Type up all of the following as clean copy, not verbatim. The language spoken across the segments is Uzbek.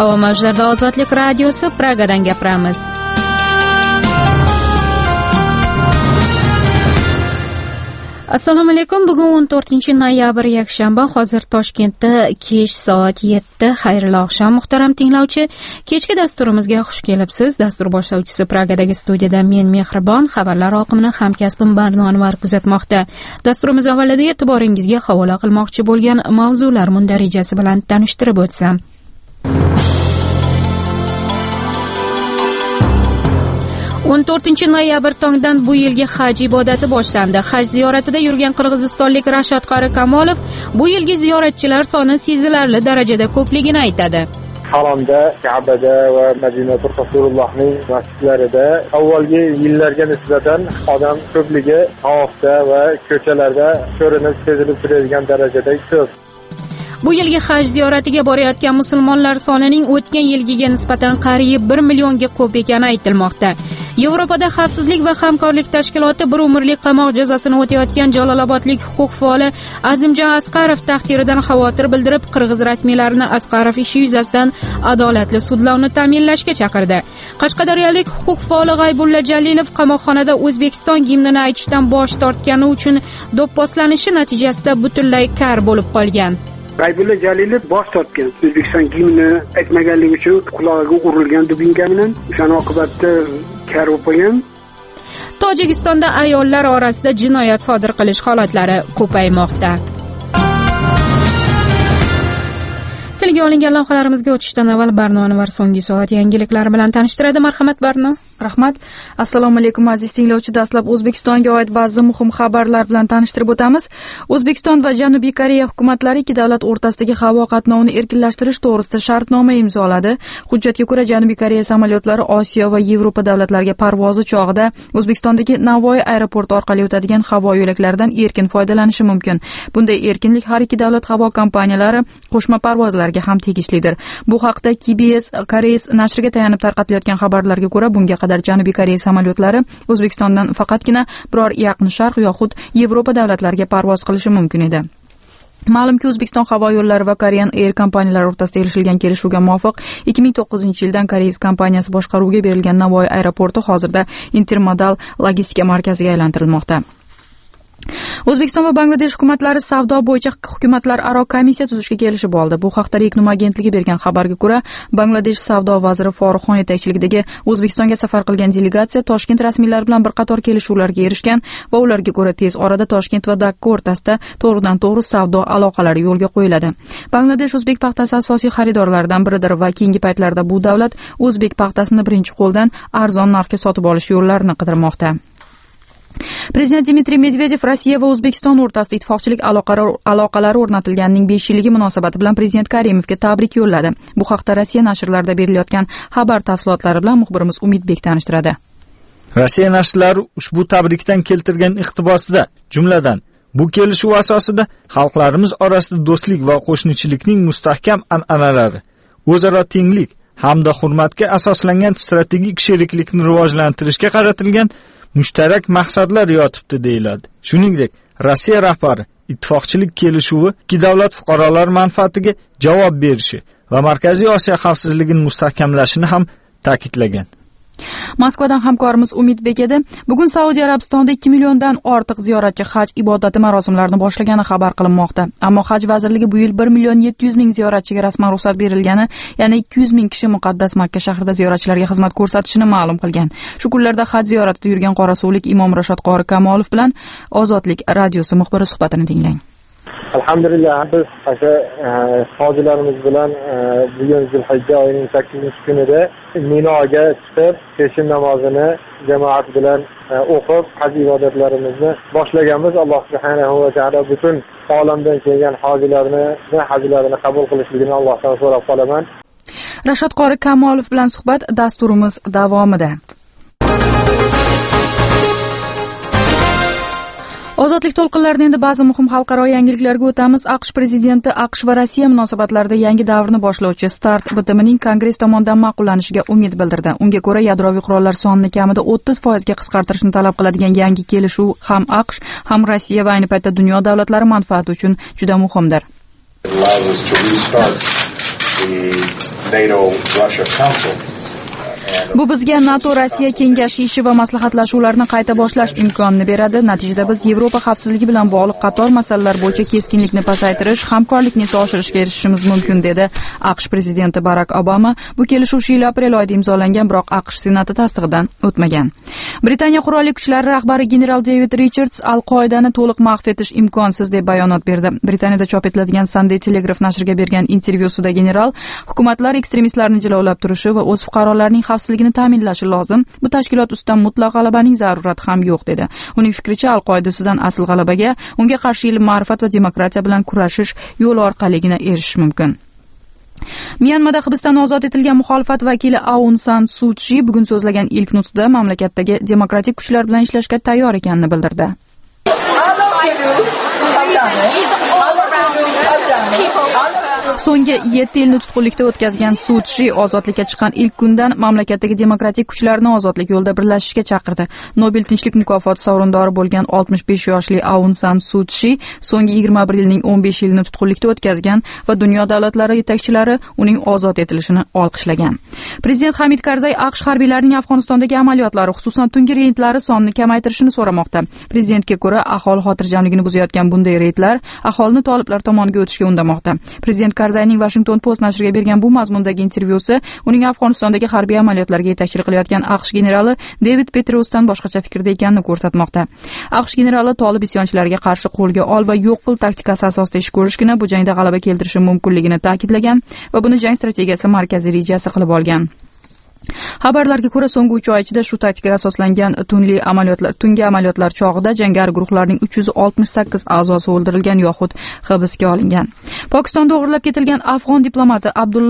Havo mavjlarida Ozodlik radiosi Pragadan gapiramiz. Assalomu alaykum. Bugun 14-noyabr yakshanba. Hozir Toshkentda kech soat 7. Xayrli oqshom muhtaram tinglovchi. Kechki dasturimizga xush kelibsiz. Dastur boshlovchisi Pragadagi studiyada men Mehribon, xabarlar oqimini hamkasbim Barno Anvar kuzatmoqda. Dasturimiz avvalida e'tiboringizga havola qilmoqchi bo'lgan mavzular mundarijasi bilan tanishtirib o'tsam. 14-noyabr tongdan bu yilgi haj ibodati boshlandi. Haj ziyoratida yurgan qirg'izistonlik Rashod Qori Kamolov bu yilgi ziyoratchilar soni sezilarli darajada ko'pligini aytadi. Haromda, Ka'bada va Madinatul Rasulullohning masjidlarida avvalgi yillarga nisbatan odam ko'pligi tavofda va ko'chalarda ko'rinib sezilib turadigan darajada ko'p. Bu yilgi haj ziyoratiga borayotgan musulmonlar sonining o'tgan yilgiga nisbatan qariyb 1 millionga ko'p ekani aytilmoqda. Yevropada xavfsizlik va hamkorlik tashkiloti bir umrlik qamoq jazosini o'tayotgan jalolobodlik huquq faoli Azimjon Asqarov taqdiridan xavotir bildirib, qirg'iz rasmiylarini Asqarov ishi yuzasidan adolatli sudlovni ta'minlashga chaqirdi. Qashqadaryolik huquq faoli G'aybulla Jalilov qamoqxonada O'zbekiston gimnini aytishdan bosh tortgani uchun do'pposlanishi natijasida butunlay kar bo'lib qolgan. G'aybulla Jalilov bosh tortgan. O'zbekiston gimni aytmaganligi uchun qulog'iga urilgan dubinka bilan o'shaning oqibatida kar bo'lib qolgan. Tojikistonda ayollar orasida jinoyat sodir qilish holatlari ko'paymoqda. Tilga olingan lavhalarimizga o'tishdan avval Barno Anvar so'nggi soat yangiliklari bilan tanishtiradi. Marhamat Barno. Rahmat. Assalomu alaykum aziz tinglovchi. Dastlab O'zbekistonga oid ba'zi muhim xabarlar bilan tanishtirib o'tamiz. O'zbekiston va Janubiy Koreya hukumatlari ikki davlat o'rtasidagi havo qatnovini erkinlashtirish to'g'risida shartnoma imzoladi. Hujjatga ko'ra Janubiy Koreya samolyotlari Osiyo va Yevropa davlatlariga parvozi chog'ida O'zbekistondagi Navoiy aeroporti orqali o'tadigan havo yo'laklaridan erkin foydalanishi mumkin. Bunday erkinlik har ikki davlat havo kompaniyalari qo'shma parvozlarga ham tegishlidir. Bu haqda KBS Koreys nashriga tayanib tarqatilayotgan xabarlarga ko'ra bunga qadar Janubiy Koreya samolyotlari O'zbekistondan faqatgina biror Yaqin Sharq yoxud Yevropa davlatlariga parvoz qilishi mumkin edi. Ma'lumki, O'zbekiston havo yo'llari va Korean Air kompaniyalari o'rtasida erishilgan kelishuvga muvofiq 2009-yildan Koreys kompaniyasi boshqaruviga berilgan Navoiy aeroporti hozirda intermodal logistika markaziga aylantirilmoqda. O'zbekiston va Bangladesh hukumatlari savdo bo'yicha hukumatlararo komissiya tuzishga kelishib oldi. Bu haqda Regnum agentligi bergan xabarga ko'ra, Bangladesh savdo vaziri Foruxxon yetakchiligidagi O'zbekistonga safar qilgan delegatsiya Toshkent rasmiylari bilan bir qator kelishuvlarga erishgan va ularga ko'ra tez orada Toshkent va Dakka o'rtasida to'g'ridan-to'g'ri savdo aloqalari yo'lga qo'yiladi. Bangladesh o'zbek paxtasi asosiy xaridorlaridan biridir va keyingi paytlarda bu davlat o'zbek paxtasini birinchi qo'ldan arzon narxga sotib olish yo'llarini qidirmoqda. Prezident Dmitriy Medvedev Rossiya va O'zbekiston o'rtasida ittifoqchilik aloqalari o'rnatilganining 5 yilligi munosabati bilan Prezident Karimovga tabrik yo'lladi. Bu haqda Rossiya nashrlarida berilayotgan xabar tafsilotlari bilan muxbirimiz Umidbek tanishtiradi. Rossiya nashrlari ushbu tabrikdan keltirgan iqtibosida, jumladan, bu kelishuv asosida xalqlarimiz orasida do'stlik va qo'shnichilikning mustahkam an'analari, o'zaro tenglik hamda hurmatga asoslangan strategik sheriklikni rivojlantirishga qaratilgan mushtarak maqsadlar yotibdi deyiladi. Shuningdek, Rossiya rahbari ittifoqchilik kelishuvi ikki davlat fuqarolar manfaatiga javob berishi va Markaziy Osiyo xavfsizligini mustahkamlashini ham ta'kidlagan. Moskvadan hamkorimiz Umidbek edi. Bugun Saudiya Arabistonida 2 milliondan ortiq ziyoratchi haj ibodati marosimlarini boshlagani xabar qilinmoqda. Ammo haj vazirligi bu yil 1 million 700 ming ziyoratchiga rasman ruxsat berilgani, ya'ni 200 ming kishi muqaddas Makka shahrida ziyoratchilarga xizmat ko'rsatishini ma'lum qilgan. Shu kunlarda haj ziyoratida yurgan qorasuvlik imom Rashod Qori Kamolov bilan Ozodlik radiosi muxbiri suhbatini tinglang. Alhamdulillah, biz hojilarimiz bilan bugun Zulhijja oyining 8-kunida Minoga chiqib, peshin namozini jamoat bilan o'qib, haj ibodatlarimizni boshlaganmiz. Alloh subhanahu va taolo butun olamdan kelgan hajlarini qabul qilishligini Allohdan so'rab qolaman. Rashod Qori Kamolov bilan suhbat dasturimiz davomida. Ozodlik to'lqinlarida endi ba'zi muhim xalqaro yangiliklarga o'tamiz. AQSh prezidenti AQSh va Rossiya munosabatlarida yangi davrni boshlovchi START bitimining Kongress tomonidan ma'qullanishiga umid bildirdi. Unga ko'ra, yadroviy qurollar sonini kamida 30% ga qisqartirishni talab qiladigan yangi kelishuv ham AQSh, ham Rossiya va ayni paytda dunyo davlatlari manfaati uchun juda muhimdir. NATO-Russia Council. Bu bizga NATO Rossiya kengashi ishi va maslahatlashuvlarni qayta boshlash imkonini beradi. Natijada biz Yevropa xavfsizligi bilan bog'liq qator masalalar bo'yicha keskinlikni pasaytirish, hamkorlikni esa oshirishga erishishimiz mumkin, dedi AQSh prezidenti Barak Obama. Bu kelishuv shu yil aprel oyida imzolangan, biroq AQSh senati tasdig'idan o'tmagan. Britaniya qurolli kuchlari rahbari general David Richards Al-Qoidani to'liq mahv etish imkonsiz deb bayonot berdi. Britaniyada chop etiladigan Sunday Telegraph nashriga bergan intervyusida general hukumatlar ekstremistlarni jilovlab turishi va o'z fuqarolarining xavfsizligini ta'minlashi lozim. Bu tashkilot ustidan mutlaq g'alabaning zarurati ham yo'q, dedi. Uning fikricha, Al-Qoida ustidan asl g'alabaga unga qarshi ilm, ma'rifat va demokratiya bilan kurashish yo'li orqaligina erishish mumkin. Myanmada hibsdan ozod etilgan muxolifat vakili Aung San Suu Kyi bugun so'zlagan ilk nutqida mamlakatdagi demokratik kuchlar bilan ishlashga tayyor ekanini bildirdi. So'nggi 7 yilni tutqunlikda o'tkazgan Suu Kyi ozodlikka chiqqan ilk kundan mamlakatdagi demokratik kuchlarni ozodlik yo'lida birlashishga chaqirdi. Nobel tinchlik mukofoti sovrindori bo'lgan 65 yoshli Aung San Suu Kyi so'nggi 21 yilning 15 yilini tutqunlikda o'tkazgan va dunyo davlatlari yetakchilari uning ozod etilishini olqishlagan. Prezident Hamid Karzay AQSh harbiylarining Afg'onistondagi amaliyotlari, xususan tungi reydlari sonini kamaytirishni so'ramoqda. Prezidentga ko'ra, aholi xotirjamligini buzayotgan bunday reydlar aholini toliblar tomoniga o'tishga undamoqda. Prezident Karzayning Washington Post nashriga bergan bu mazmundagi intervyusi uning Afg'onistondagi harbiy amaliyotlarga yetakchilik qilayotgan AQSh generali David Petraeusdan boshqacha fikrda ekanini ko'rsatmoqda. AQSh generali tolib isyonchilariga qarshi qo'lga ol va yo'q qil taktikasi asosida ish ko'rishgina bu jangda g'alaba keltirishi mumkinligini ta'kidlagan va buni jang strategiyasi markaziy rejasi qilib olgan. Xabarlarga ko'ra, so'nggi 3 oy ichida shu taktikaga asoslangan tungi amaliyotlar chog'ida jangari guruhlarning 368 a'zosi o'ldirilgan yoxud hibsga olingan. Pokistonda o'g'irlab ketilgan afg'on diplomati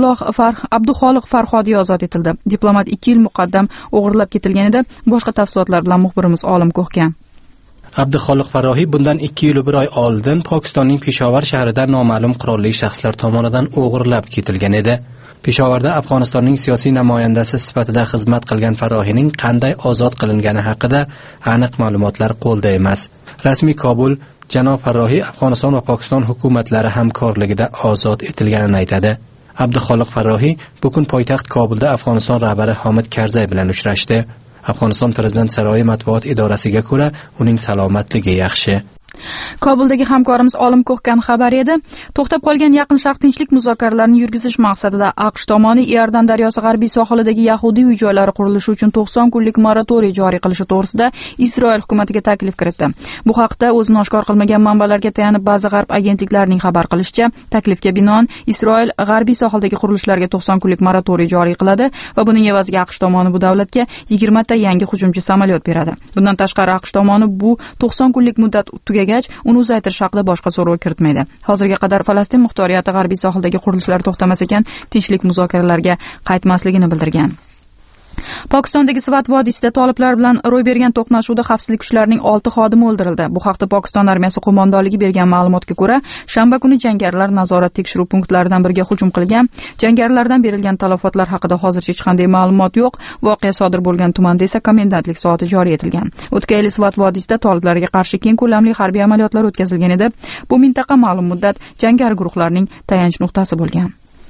Abduxoliq Farhodiy ozod etildi. Diplomat 2 yil muqaddam o'g'irlab ketilganida boshqa tafsilotlar bilan muxbirimiz Olim Ko'hkan. Abduxoliq Farrohiy bundan 2 yil 1 oy oldin Pokistonning Peshovar shahrida noma'lum qurolli shaxslar tomonidan o'g'irlab ketilgan edi. Peshovarda Afg'onistonning siyosiy namoyandasi sifatida xizmat qilgan Farrohiyning qanday ozod qilingani haqida aniq ma'lumotlar qo'lda emas. Rasmiy Kobul janob Farrohiy Afg'oniston va Pokiston hukumatlari hamkorligida ozod etilganini aytadi. Abduxoliq Farrohiy bugun poytaxt Kobulda Afg'oniston rahbari Hamid Karzay bilan uchrashdi. Afg'oniston prezident saroyi matbuot idorasiga ko'ra, uning salomatligi yaxshi. Kobuldagi hamkorimiz Olim Ko'hkan xabar edi. To'xtab qolgan Yaqin Sharq tinchlik muzokaralarini yurgizish maqsadida AQSh tomoni Iordan daryosi g'arbiy sohilidagi yahudiy uy-joylari qurilishi uchun 90 kunlik moratoriy joriy qilishi to'g'risida Isroil hukumatiga taklif kiritdi. Bu haqda o'zini oshkor qilmagan manbalarga tayanib ba'zi g'arb agentliklarining xabar qilishicha, taklifga binoan Isroil g'arbiy sohildagi qurilishlarga 90 kunlik moratoriy joriy qiladi va buning evaziga AQSh tomoni bu davlatga 20 ta yangi hujumchi samolyot beradi. Bundan tashqari AQSh tomoni bu 90 kunlik muddat tugagach uni uzaytirish haqida boshqa so'rov kiritmaydi. Hozirga qadar Falastin muxtoriyati g'arbiy sohildagi qurilishlar to'xtamas ekan, tinchlik muzokaralarga qaytmasligini bildirgan. Pokistondagi Svat vodiysida toliblar bilan ro'y bergan to'qnashuvda xavfsizlik kuchlarining 6 xodimi o'ldirildi. Bu haqda Pokiston armiyasi qo'mondonligi bergan ma'lumotga ko'ra, shanba kuni jangarilar nazorat tekshiruv punktlaridan biriga hujum qilgan. Jangarilardan berilgan talafotlar haqida hozircha hech qanday ma'lumot yo'q. Voqea sodir bo'lgan tumanda esa komendantlik soati joriy etilgan. O'tgan yil Svat vodiysida toliblarga qarshi keng ko'lamli harbiy amaliyotlar o'tkazilgan edi. Bu mintaqa ma'lum muddat jangari guruhlarning tayanch nuqtasi bo'lgan.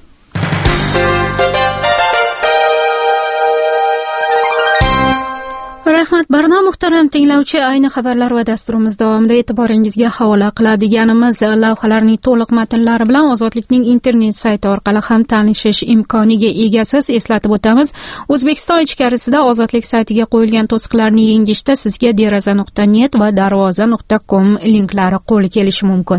Rahmat Barno muhtaram tinglovchi, ayni xabarlar va dasturimiz davomida e'tiboringizga havola qiladiganimiz lavhalarning to'liq matnlari bilan Ozodlikning internet sayti orqali ham tanishish imkoniga egasiz. Eslatib o'tamiz, O'zbekiston ichkarisida Ozodlik saytiga qo'yilgan to'siqlarni yengishda sizga deraza.net va darvoza.com linklari qo'l kelishi mumkin.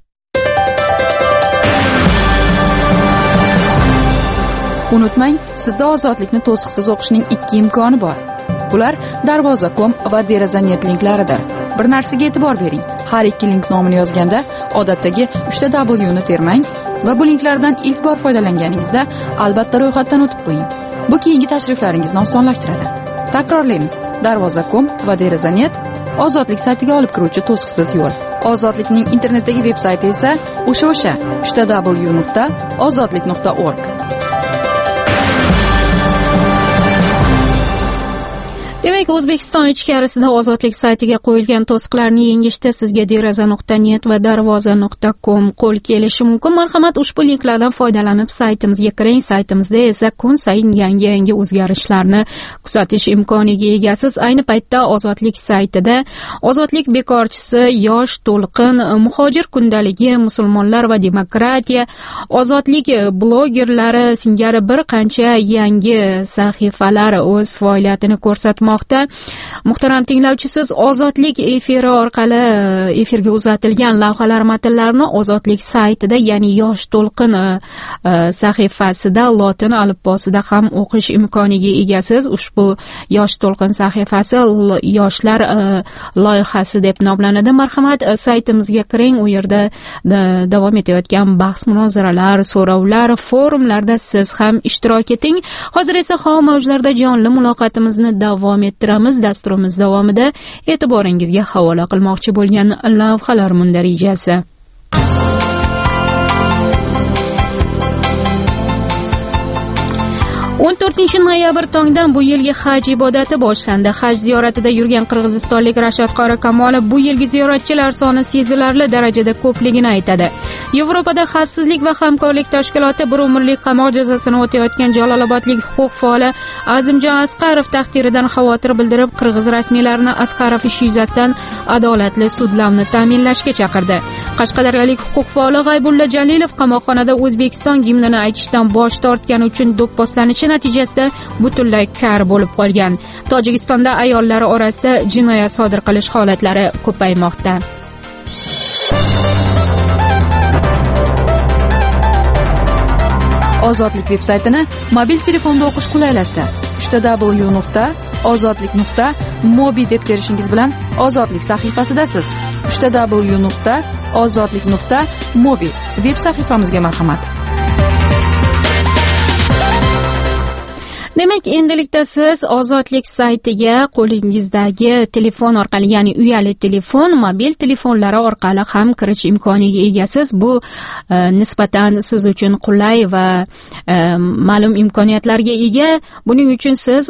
Unutmang, sizda Ozodlikni to'siqsiz o'qishning 2 imkoni bor. Bular darvoza.com va deraza.net linklaridir. Bir narsaga e'tibor bering. Har ikki link nomini yozganda odatdagi 3 W ni termang va bu linklardan ilk bor foydalanganingizda albatta ro'yxatdan o'tib qo'ying. Bu keyingi tashriflaringizni osonlashtiradi. Takrorlaymiz. Darvoza.com va deraza.net Ozodlik saytiga olib kiruvchi to'siqsiz yo'l. Ozodlikning internetdagi veb-sayti esa o'sha 3w.ozodlik.org. Demak, O'zbekiston ichkarisida ozodlik saytiga qo'yilgan to'siqlarni yengishda sizga deraza.net va darvoza.com qo'l kelishi mumkin. Marhamat, ushbu linklardan foydalanib saytimizga kiring. Saytimizda esa kun sayin yangi o'zgarishlarni kuzatish imkoniga egasiz. Ayni paytda ozodlik saytida ozodlik bekorchisi, yosh to'lqin, muhojir kundaligi, musulmonlar va demokratiya, ozodlik blogerlari singari bir qancha yangi sahifalar o'z faoliyatini ko'rsatmoqda. Muhtaram tinglovchi, siz ozodlik efiri orqali efirga uzatilgan lavhalar matnlarini ozodlik saytida, ya'ni yosh to'lqin sahifasida lotin alifbosida ham o'qish imkoniga egasiz. Ushbu yosh to'lqin sahifasi yoshlar loyihasi deb nomlanadi. Marhamat, saytimizga kiring. U yerda davom etayotgan bahs munozaralar, so'rovlar, forumlarda siz ham ishtirok eting. Hozir esa havo mavjlarida jonli muloqotimizni davom ettiramiz. Dasturimiz davomida e'tiboringizga havola qilmoqchi bo'lgan lavhalar mundarijasi. 14 noyabr tongdan bu yilgi haj ibodati boshlandi. Haj ziyoratida yurgan qirg'izistonlik Rashod Qori Kamolov bu yilgi ziyoratchilar soni sezilarli darajada ko'pligini aytadi. Yevropada xavfsizlik va hamkorlik tashkiloti bir umrlik qamoq jazosini o'tayotgan jalolobodlik huquq faoli Azimjon Asqarov taqdiridan xavotir bildirib, qirg'iz rasmiylarini Asqarov ishi yuzasidan adolatli sudlovni ta'minlashga chaqirdi. Qashqadaryolik huquq faoli G'aybulla Jalilov qamoqxonada O'zbekiston gimnini aytishdan bosh tortgani uchun do'pposlanishi natijasida butunlay kar bo'lib qolgan. Tojikistonda ayollar orasida jinoyat sodir qilish holatlari ko'paymoqda. Ozodlik veb-saytini mobil telefonda o'qish qulaylashdi. www.ozodlik.mobi deb terishingiz bilan Ozodlik sahifasidasiz. www.ozodlik.mobi veb sahifamizga marhamat. Demak, endilikda siz Ozodlik saytiga qo'lingizdagi telefon orqali, ya'ni uyali telefon, mobil telefonlari orqali ham kirish imkoniga egasiz. Bu nisbatan siz uchun qulay va ma'lum imkoniyatlarga ega. Buning uchun siz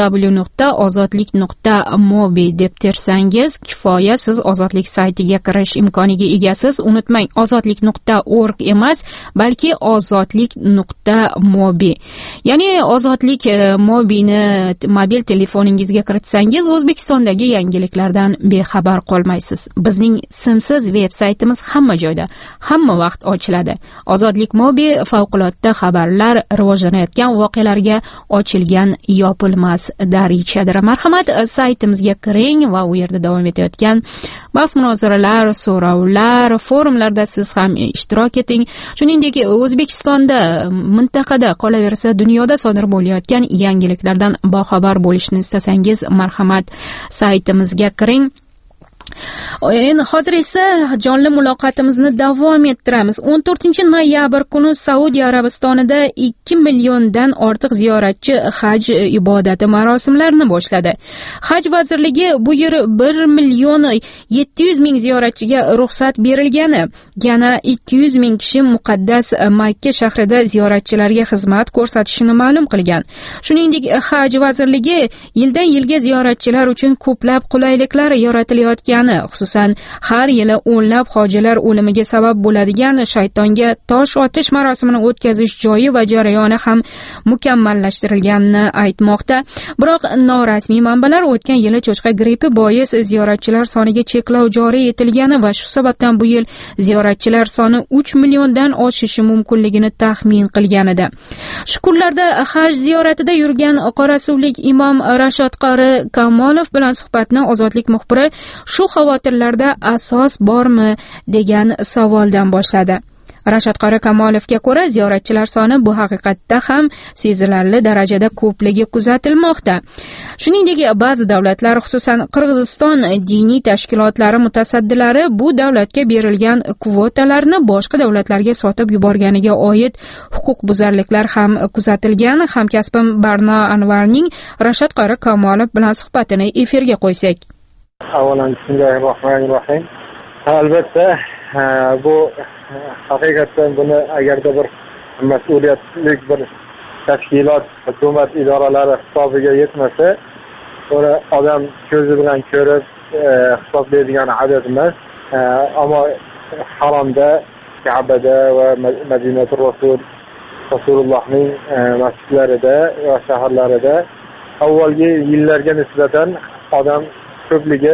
www.ozodlik.mobi deb tersangiz kifoya, siz Ozodlik saytiga kirish imkoniga egasiz. Unutmang, ozodlik.org emas, balki ozodlik.mobi. Ya'ni Ozodlik mobini mobil telefoningizga kiritsangiz O'zbekistondagi yangiliklardan bexabar qolmaysiz. Bizning simsiz veb-saytimiz hamma joyda, hamma vaqt ochiladi. Ozodlik mobi favqulodda xabarlar, rivojlanayotgan voqealarga ochilgan yopilmas darichadir. Marhamat, saytimizga kiring va u yerda davom etayotgan bahs munozaralar, so'rovlar, forumlarda siz ham ishtirok eting. Shuningdek, O'zbekistonda, mintaqada, qolaversa dunyoda sodir bo'layotgan yangiliklardan boxabar bo'lishni istasangiz, marhamat, saytimizga kiring. Endi hozir esa jonli muloqotimizni davom ettiramiz. 14 noyabr kuni Saudiya Arabistonida 2 milliondan ortiq ziyoratchi haj ibodati marosimlarini boshladi. Haj vazirligi bu yil 1 million 700 ming ziyoratchiga ruxsat berilgani, yana 200 ming kishi muqaddas Makka shahrida ziyoratchilarga xizmat ko'rsatishini ma'lum qilgan. Shuningdek, haj vazirligi yildan yilga ziyoratchilar uchun ko'plab qulayliklar yaratilayotgan, xususan har yili o'nlab hojilar o'limiga sabab bo'ladigan shaytonga tosh otish marosimini o'tkazish joyi va jarayoni ham mukammallashtirilganini aytmoqda. Biroq norasmiy manbalar o'tgan yili cho'chqa grippi bois ziyoratchilar soniga cheklov joriy etilgani va shu sababdan bu yil ziyoratchilar soni 3 milliondan oshishi mumkinligini taxmin qilgan edi. Shu kunlarda haj ziyoratida yurgan qorasuvlik imom Rashod Qori Kamolov bilan suhbatni Ozodlik muxbiri shu xavotirlarda asos bormi degan savoldan boshladi. Rashod Qori Kamolovga ko'ra, ziyoratchilar soni bu haqiqatda ham sezilarli darajada ko'pligi kuzatilmoqda. Shuningdek, ba'zi davlatlar, xususan Qirg'iziston diniy tashkilotlari mutasaddilari bu davlatga berilgan kvotalarni boshqa davlatlarga sotib yuborganiga oid huquqbuzarliklar ham kuzatilgan. Hamkasbim Barno Anvarning Rashod Qori Kamolov bilan suhbatini efirga qo'ysak. Avvalan bismillahirrohmanirrohim. Albatta, bu haqiqatdan buni agarda bir mas'uliyatli bir tashkilot, hukumat idoralari hisobiga yetmasa, Ora odam ko'zi bilan ko'rib hisoblaydigan adad emas. Ammo haromda, Ka'bada va Madinatul Rasulullohning masjidlarida va shaharlarida avvalgi yillarga nisbatan odam ko'pligi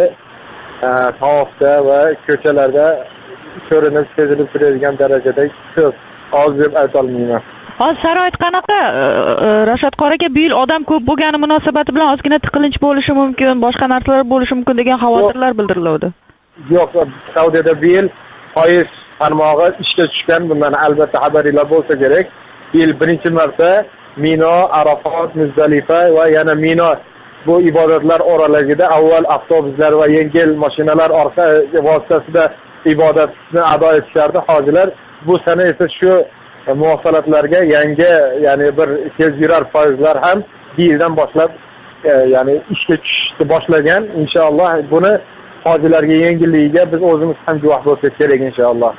tavofda va ko'chalarda ko'rinib sezilib turadigan darajada ko'p. Oz deb ayta olmayman. Hozir sharoit qanaqa? Rashod qori aka, bu yil odam ko'p bo'lgani munosabati bilan ozgina tiqilinch bo'lishi mumkin, boshqa narsalar bo'lishi mumkin degan xavotirlar bildiriladi. Yo'q, Saudiyada bu yil foiz tarmog'i ishga tushgan, bundan albatta xabaringiz bo'lsa kerak. Bu yil birinchi marta Mino, Arafat, Muzdalifa va yana Mino bu ibodatlar oralig'ida avval avtobuslar va yengil mashinalar vositasida ibodatni ado etishardi hojilar. Bu sene esa shu muvaffaqiyatlarga yangi, ya'ni bir tezyurar foizlar ham bu yildan boshlab ya'ni ishga tushishni boshlagan. Inshaalloh buni hojilarga yengilligiga biz o'zimiz ham guvoh bo'lsak kerak inshaalloh.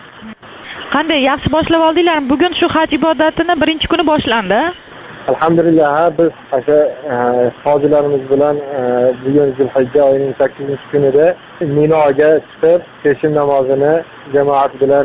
Qanday yaxshi boshlab oldinglarmi? Bugun shu haj ibodatini birinchi kuni boshlandi. Alhamdulillah, biz o'sha hojilarimiz bilan bugun Zulhijja oyining 8-kunida Minoga chiqib, peshin namozini jamoat bilan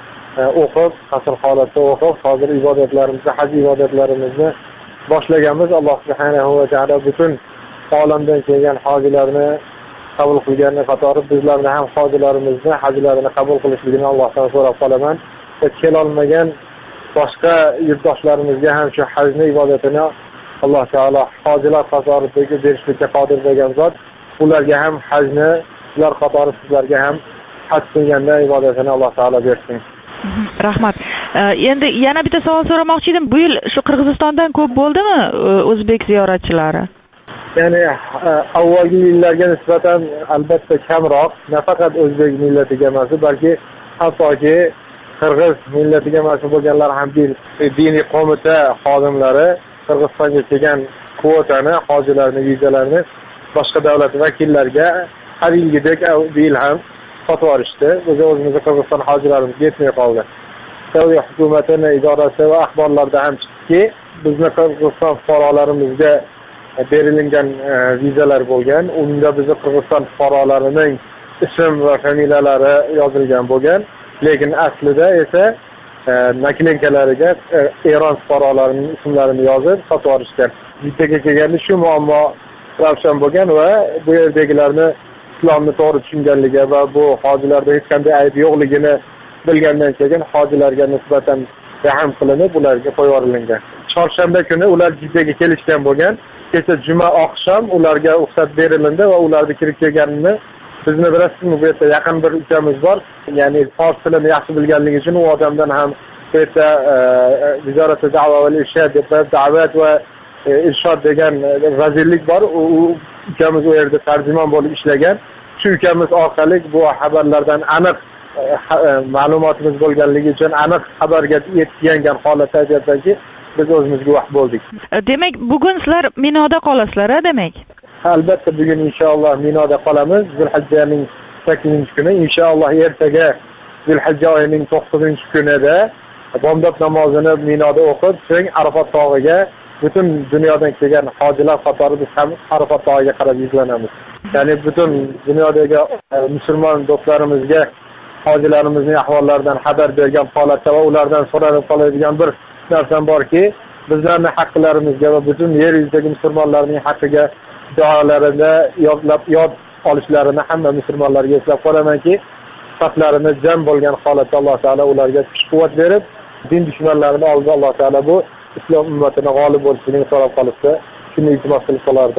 o'qib, qasr holatda o'qib, hozir ibodatlarimizni, haj ibodatlarimizni boshlaganmiz. Alloh subhanahu va taolo butun olamdan kelgan hojilarni qabul qilgani qatori bizlarni ham hojilarimizni hajlarini qabul qilishligini Allohdan so'rab qolaman. Kela olmagan boshqa yurtdoshlarimizga ham shu hajni ibodatini Alloh taolo hojilar qatoriga berishlikka qodir bo'lgan zot, ularga ham hajni ular qatori sizlarga ham haj qilganda ibodatini Alloh taolo bersin. Rahmat. Endi yana bitta savol so'ramoqchi edim. Bu yil shu Qirg'izistondan ko'p bo'ldimi o'zbek ziyoratchilari? Ya'ni avvalgi yillarga nisbatan albatta kamroq, nafaqat o'zbek millatiga emas, balki hattoki Qirg'iz millatiga mas'ul bo'lganlar ham diniy qo'mita xodimlari Qirg'izistonga kelgan kvotani, hojilarni, vizalarni boshqa davlat vakillariga har yilgidek bu yil ham sotib olishdi. Biz o'zimizning Qirg'iziston hojilarimizga yetmay qoldi. Saudiya hukumatining idorasi va axborlarda ham chiqdiki, bizning Qirg'iziston fuqarolarimizga berilgan vizalar bo'lgan. Unda bizning Qirg'iziston fuqarolarining ism va familiyalari yozilgan bo'lgan. Lekin aslida esa naklenkalariga Eron fuqarolarining ismlarini yozib sotib olishgan. Bittaga kelganda shu muammo ravshan bo'lgan va bu yerdagilarni islomni to'g'ri tushunganligi va bu hojilarda hech qanday ayb yo'qligini bilgandan keyin hojilarga nisbatan rahm qilinib ularga qo'yib yuborilgan. Chorshanba kuni ular Jiddaga kelishgan bo'lgan. Kecha juma oqshom ularga ruxsat berildi va ularni kirib kelganini bizni bilasizmi, bu yerda yaqin bir ukamiz bor. Ya'ni fors tilini yaxshi bilganligi uchun u odamdan ham bu yerda Vizorat-i da'va va irshad deb da'vat va irshod degan vazirlik bor. U ukamiz u yerda tarjimon bo'lib ishlagan. Shu ukamiz orqali bu xabarlardan aniq ma'lumotimiz bo'lganligi uchun aniq xabarga yetgan holatda aytyapmanki, biz o'zimiz guvoh bo'ldik. Demak, bugun sizlar Minoda qolasizlar-a, demak? Albatta bugun inshaalloh Minoda qolamiz. Zulhijjaning 8-kuni, inshaalloh ertaga Zulhijja oyining 9-kunida bomdod namozini Minoda o'qib, so'ng Arafat tog'iga butun dunyodan kelgan hojilar qatori biz ham Arafat tog'iga qarab yuzlanamiz. Ya'ni butun dunyodagi musulmon do'stlarimizga hojilarimizning ahvollaridan xabar bergan holatda va ulardan so'ralib qoladigan bir narsam borki, bizlarning haqlarimizga va butun yer yuzidagi musulmonlarning haqqiga duolarida yod olishlarini hamma musulmonlarga eslab qolamanki, saflarini jam bo'lgan holatda Alloh taolo ularga kuch-quvvat berib, din dushmanlarini oldida Alloh taolo bu islom ummatini g'olib bo'lishini so'rab qolibdi. Shuni iltimos qilib qolardi.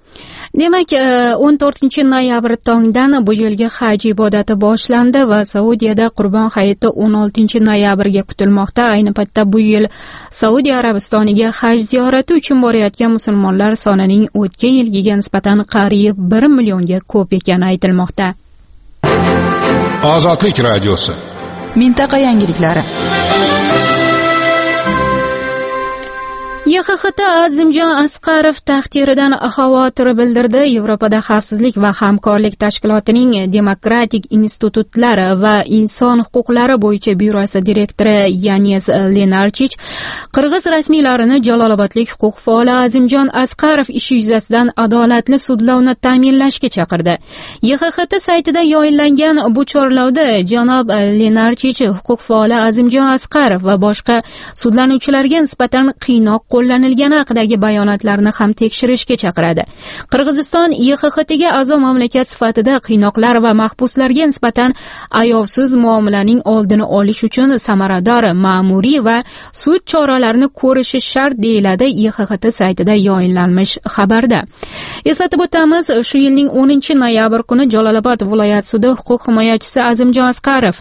Demak, 14-noyabr tongdan bu yilgi haj ibodati boshlandi va Saudiyada Qurbon hayiti 16-noyabrga kutilmoqda. Ayni paytda bu yil Saudiya Arabistoniga haj ziyorati uchun borayotgan musulmonlar sonining o'tgan yilgiga nisbatan qariyb 1 millionga ko'p ekani aytilmoqda. Ozodlik radiosi. Mintaqa yangiliklari. YXHT Azimjon Asqarov taqdiridan xavotir bildirdi. Yevropada xavfsizlik va hamkorlik tashkilotining demokratik institutlar va inson huquqlari bo'yicha byurosi direktori Yanis Lenarchich qirg'iz rasmiylarini jalolobodlik huquq faoli Azimjon Asqarov ishi yuzasidan adolatli sudlovni ta'minlashga chaqirdi. YXHT saytida yoyillangan bu chorlovda janob Lenarchich huquq faoli Azimjon Asqarov va boshqa sudlanuvchilarga nisbatan qiynoq qo'llanilgani haqidagi bayonotlarni ham tekshirishga chaqiradi. Qirg'iziston YXHTga a'zo mamlakat sifatida qiynoqlar va mahbuslarga nisbatan ayovsiz muomalaning oldini olish uchun samarador ma'muriy va sud choralarini ko'rishi shart deyiladi YXHT saytida yoyinlanmish xabarda. Eslatib o'tamiz, shu yilning 10-noyabr kuni Jalolobod viloyat sudi huquq himoyachisi Azimjon Asqarov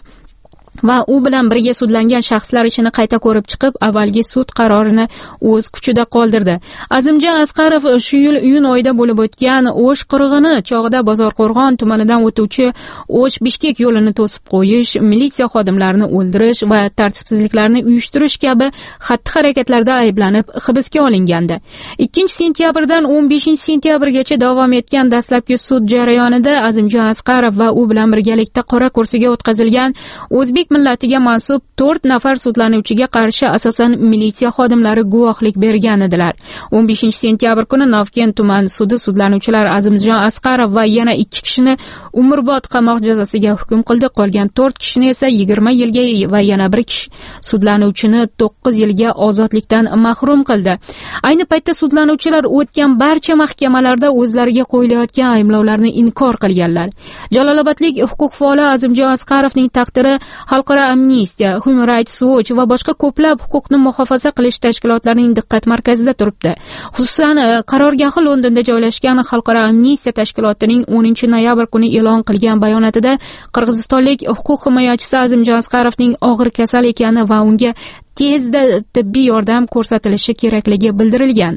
va u bilan birga sudlangan shaxslar ishini qayta ko'rib chiqib, avvalgi sud qarorini o'z kuchida qoldirdi. Azimjon Asqarov shu yil iyun oyida bo'lib o'tgan O'sh qirg'ini chog'ida Bozorqo'rg'on tumanidan o'tuvchi O'sh-Bishkek yo'lini to'sib qo'yish, militsiya xodimlarini o'ldirish va tartibsizliklarni uyushtirish kabi xatti-harakatlarda ayblanib hibsga olingandi. 2-sentyabrdan 15-sentyabrgacha davom etgan dastlabki sud jarayonida Azimjon Asqarov va u bilan birgalikda qora kursiga o'tkazilgan o'zbek millatiga mansub 4 nafar sudlanuvchiga qarshi asosan militsiya xodimlari guvohlik bergan edilar. 15-sentyabr kuni Navken tuman sudi sudlanuvchilar Azimjon Asqarov va yana 2 kishini umrbod qamoq jazosiga hukm qildi. Qolgan 4 kishini esa 20 yilga va yana bir kishi sudlanuvchini 9 yilga ozodlikdan mahrum qildi. Ayni paytda sudlanuvchilar o'tgan barcha mahkamalarda o'zlariga qo'yilayotgan ayblovlarni inkor qilganlar. Jalolobodlik huquq faoli Azimjon Asqarovning taqdiri Xalqaro amnistiya, Human Rights Watch va boshqa ko'plab huquqni muhofaza qilish tashkilotlarining diqqat markazida turibdi. Xususan, qarorgohi Londonda joylashgan Xalqaro amnistiya tashkilotining 10-noyabr kuni e'lon qilgan bayonotida qirg'izistonlik huquq himoyachisi Azimjon Asqarovning og'ir kasal ekani va unga tezda tibbiy yordam ko'rsatilishi kerakligi bildirilgan.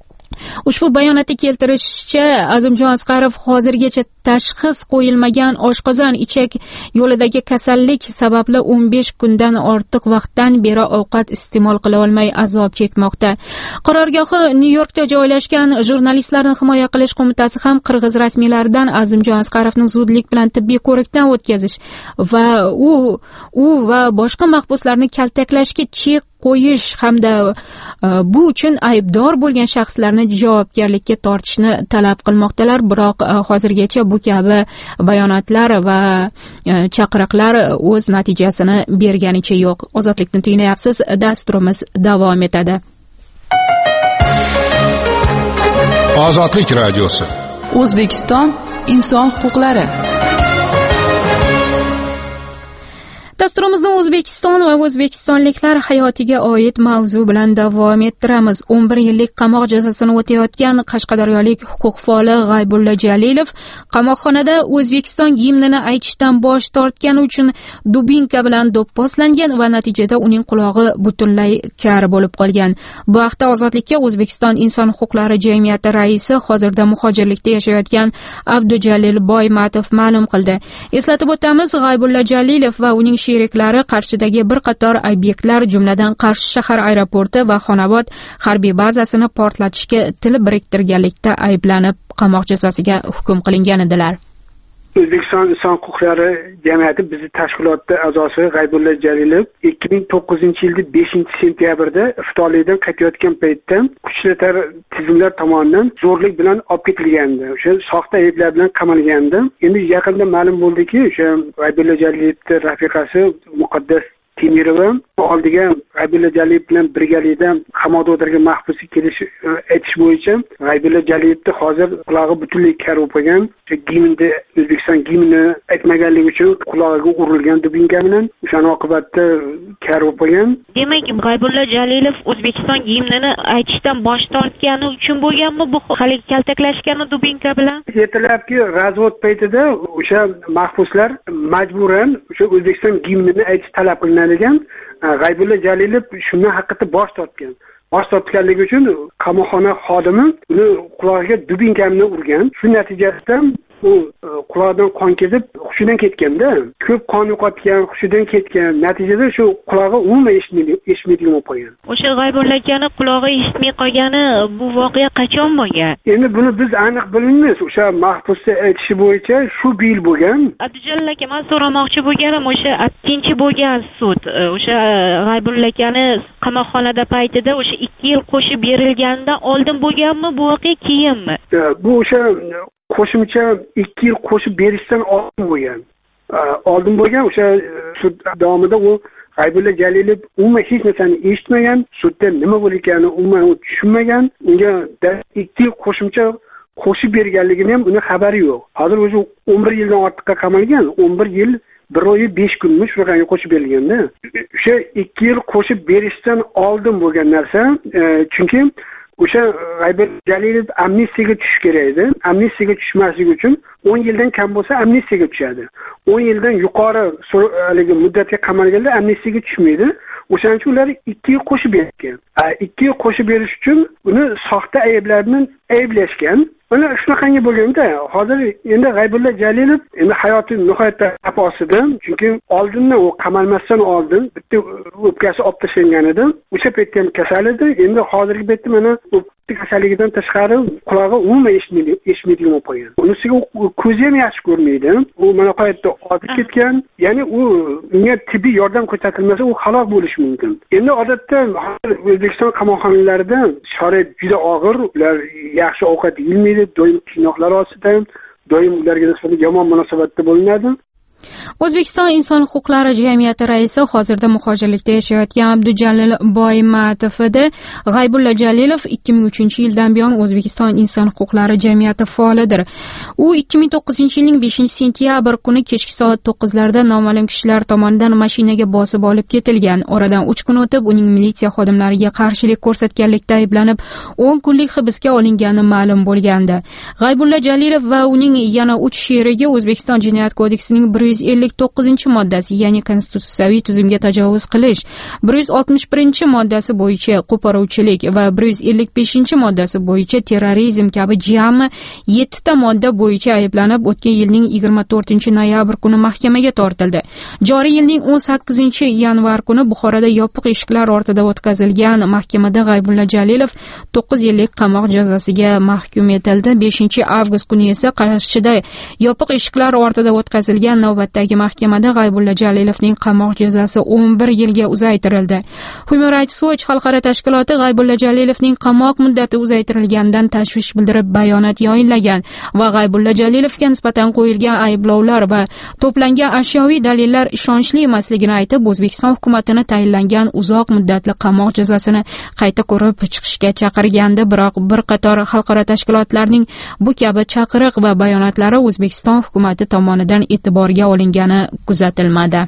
Ushbu bayonotda keltirishicha, Azimjon Asqarov hozirgacha tashxis qo'yilmagan oshqozon ichak yo'lidagi kasallik sababli 15 kundan ortiq vaqtdan beri ovqat iste'mol qila olmay azob chekmoqda. Qarorgohi Nyu-Yorkda joylashgan Jurnalistlarni himoya qilish qo'mitasi ham qirg'iz rasmiylaridan Azimjon Asqarovni zudlik bilan tibbiy ko'rikdan o'tkazish va u va boshqa mahbuslarni kaltaklashga chek qo'yish hamda bu uchun aybdor bo'lgan shaxslarni javobgarlikka tortishni talab qilmoqdalar. Biroq hozirgacha bu kabi bayonotlar va chaqiriqlar o'z natijasini berganicha yo'q. Ozodlikni tinglayapsiz, dasturimiz davom etadi. Ozodlik radiosi. O'zbekiston inson huquqlari. Dasturimizni O'zbekiston va o'zbekistonliklar hayotiga oid mavzu bilan davom ettiramiz. 11 yillik qamoq jazosini o'tayotgan qashqadaryolik huquq faoli G'aybulla Jalilov qamoqxonada O'zbekiston gimnini aytishdan bosh tortgani uchun dubinka bilan do'pposlangan va natijada uning qulog'i butunlay kar bo'lib qolgan. Bu haqda Ozodlikka O'zbekiston inson huquqlari jamiyati raisi, hozirda muhojirlikda yashayotgan Abdujalil Boymatov ma'lum qildi. Eslatib o'tamiz, G'aybulla Jalilov va uning sheriklari Qarshidagi bir qator obyektlar, jumladan Qarshi shahar aeroporti va Xonobod harbiy bazasini portlatishga til biriktirganlikda ayblanib qamoq jazosiga hukm qilingan edilar. O'zbekiston inson huquqlari jamiyati bizni tashkilotda a'zosi G'aybulla Jalilov 2009-yilda 5-sentyabrda iftorlikdan qaytayotgan paytda kuchli tizimlar tomonidan zo'rlik bilan olib ketilgandi. O'sha soxta ayblar bilan qamalgandi. Endi yaqinda ma'lum bo'ldiki, o'sha G'aybulla Jalilovning rafiqasi Muqaddas Temirova oldiga G'aybulla Jalilov bilan birgalikda qamoqda o'tirgan mahbusga kelish aytish bo'yicha G'aybulla Jalilovni hozir qulog'i butunlay kar bo'lib qolgan. Gimnda O'zbekiston gimnini aytmaganligi uchun qulog'iga urilgan dubinka bilan o'shaning oqibatida kar bo'lib qolgan. Demak, G'aybulla Jalilov O'zbekiston gimnini aytishdan bosh tortgani uchun bo'lganmi bu hali kaltaklashgani dubinka bilan? Ertalabki razvod paytida o'sha mahbuslar majburan o'sha O'zbekiston gimnini aytish talab qilinadi. G'aybulla Jalilov shundan haqiqatda bosh tortgan. Bosh tortganligi uchun qamoqxona xodimi uni qulog'iga dubinkani urgan. Shu natijasida u quloqdan qon ketib hushidan ketganda, ko'p qon yo'qotgan, hushidan ketgan, natijada shu qulog'i umuman eshitmaydigan bo'lib qolgan. O'sha G'aybullakani qulog'i eshitmay qolgani bu voqea qachon bo'lgan? Endi buni biz aniq bilmaymiz. O'sha mahbusning aytishi bo'yicha shu yil bo'lgan. Abdujalil aka, men so'ramoqchi bo'lganim o'sha ikkinchi bo'lgan sud, o'sha G'aybullakani qamoqxonada paytida o'sha 2 yil qo'shib berilganda oldin bo'lganmi bu voqea, keyinmi? Bu o'sha qo'shimcha 2 yil qo'shib berishdan oldin bo'lgan. Oldin bo'lgan o'sha sud davomida u G'aybulla Jalilov umuman hech narsani eshitmagan, sudda nima bo'layotganini umuman tushunmagan, unga 2 yil qo'shimcha qo'shib berganligini ham uni xabari yo'q. Hozir o'zi 11 yildan ortiqqa qamalgan, 11 yil 1 oy 5 kunmi shunaqangi qo'shib berilganda. O'sha 2 yil qo'shib berishdan oldin bo'lgan narsa, chunki o'sha G'aybulla Jalilov amnistiyaga tushish kerak edi. Amnistiyaga tushmasligi uchun 10 yildan kam bo'lsa amnistiyaga tushadi. 10 yildan yuqori haligi muddatga qamalganda amnistiyaga tushmaydi. O'shaning uchun ular 2 yil qo'shib bergan. 2 yil qo'shib berish uchun uni soxta ayblarni ayblashgan. Mana shunaqangi bo'lganda, hozir endi G'aybulla Jalilov endi hayoti nihoyatda xavf ostida, chunki oldindan u qamalmasdan oldin bitta o'pkasi olib tashlangan edi. O'sha paytda ham kasal edi. Endi hozirgi paytda mana kasalligidan tashqari qulog'i umuman eshitmaydigan bo'lib qolgan. Unisiga ko'zi ham yaxshi ko'rmaydi. U mana qayerda ozib ketgan. Ya'ni unga tibbiy yordam ko'rsatilmasa u halok bo'lishi mumkin. Endi odatda O'zbekiston qamoqxonalarida sharoit juda og'ir, ular yaxshi ovqat yeyolmaydi, doim qiynoqlar ostida, doim ularga nisbatan yomon munosabatda bo'linadi. O'zbekiston inson huquqlari jamiyati raisi, hozirda muhojirlikda yashayotgan Abdujalil Boymatovda G'aybulla Jalilov 2003-yildan buyon O'zbekiston inson huquqlari jamiyati faolidir. U 2009-yilning 5-sentyabr kuni kechki soat 9larda noma'lum kishilar tomonidan mashinaga bosib olib ketilgan. Oradan 3 kun o'tib uning militsiya xodimlariga qarshilik ko'rsatganlikda ayblanib 10 kunlik hibsga olingani ma'lum bo'lgandi. G'aybulla Jalilov va uning yana 3 sherigi O'zbekiston Jinoyat kodeksining 159-moddasi, ya'ni konstitutsiyaviy tuzumga tajovuz qilish, 161-moddasi bo'yicha qo'poruvchilik va 155-moddasi bo'yicha terrorizm kabi jami 7 ta modda bo'yicha ayblanib o'tgan yilning 24-noyabr kuni mahkamaga tortildi. Joriy yilning 18-yanvar kuni Buxoroda yopiq eshiklar ortida o'tkazilgan mahkamada G'aybulla Jalilov 9 yillik qamoq jazosiga mahkum etildi. 5-avgust kuni esa Qarshida yopiq eshiklar ortida o'tkazilgan navbatdagi mahkamada G'aybulla Jalilovning qamoq jazosi 11 yilga uzaytirildi. Human Rights Watch xalqaro tashkiloti G'aybulla Jalilovning qamoq muddati uzaytirilganidan tashvish bildirib bayonot yayinlagan va G'aybulla Jalilovga nisbatan qo'yilgan ayblovlar va to'plangan ashyoviy dalillar ishonchli emasligini aytib, O'zbekiston hukumatini tayinlangan uzoq muddatli qamoq jazosini qayta ko'rib chiqishga chaqirgandi. Biroq bir qator xalqaro tashkilotlarning bu kabi chaqiriq va bayonotlari O'zbekiston hukumati tomonidan e'tiborga olingani kuzatilmadi.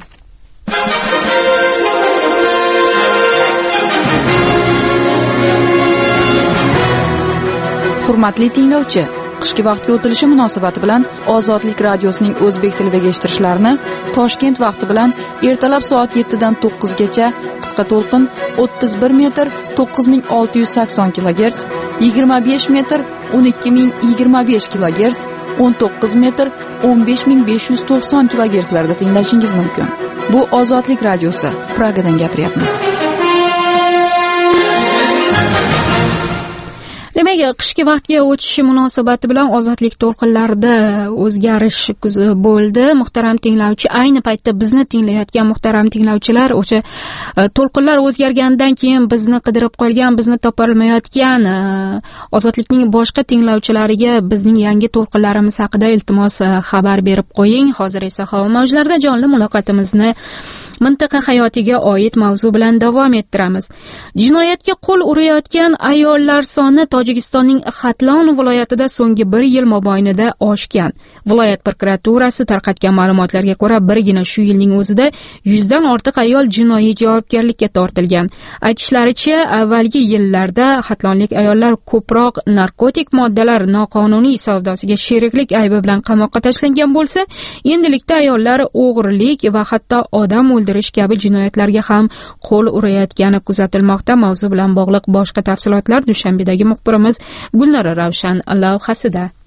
Hurmatli tinglovchi, qishki vaqtga o'tilishi munosabati bilan Ozodlik radiosining o'zbek tilidagi eshitishlarini Toshkent vaqti bilan ertalab soat 7 dan 9 gacha qisqa to'lqin 31 metr 9680 kHz, 25 metr 12025 kHz, 19 metr 15590 kHz larda tinglashingiz mumkin. Bu Ozodlik radiosi. Pragadan gapiryapmiz. Demak, qishki vaqtga o'tishi munosabati bilan ozodlik to'lqinlarida o'zgarish bo'ldi. Muhtaram tinglovchi, ayni paytda bizni tinglayotgan muhtaram tinglovchilar, o'sha to'lqinlar o'zgargandan keyin bizni qidirib qolgan, bizni topolmayotgan ozodlikning boshqa tinglovchilariga bizning yangi to'lqinlarimiz haqida iltimos xabar berib qo'ying. Hozir esa havo mavjlarida jonli muloqotimizni mintaqa hayotiga oid mavzu bilan davom ettiramiz. Jinoyatga qo'l urayotgan ayollar soni Tojikistonning Xatlon viloyatida so'nggi 1 yil mobaynida oshgan. Viloyat prokuraturasi tarqatgan ma'lumotlarga ko'ra, birgina shu yilning o'zida 100 dan ortiq ayol jinoiy javobgarlikka tortilgan. Aytishlaricha, avvalgi yillarda xatlonlik ayollar ko'proq narkotik moddalar noqonuniy savdosiga sheriklik aybi bilan qamoqqa tashlangan bo'lsa, endilikda ayollar o'g'rilik va hatto odam o'ldirish kabi jinoyatlarga ham qo'l urayotgani kuzatilmoqda. Mavzu bilan bog'liq boshqa tafsilotlar Dushanbedagi muxbirimiz Gulnora Ravshan lavhasida.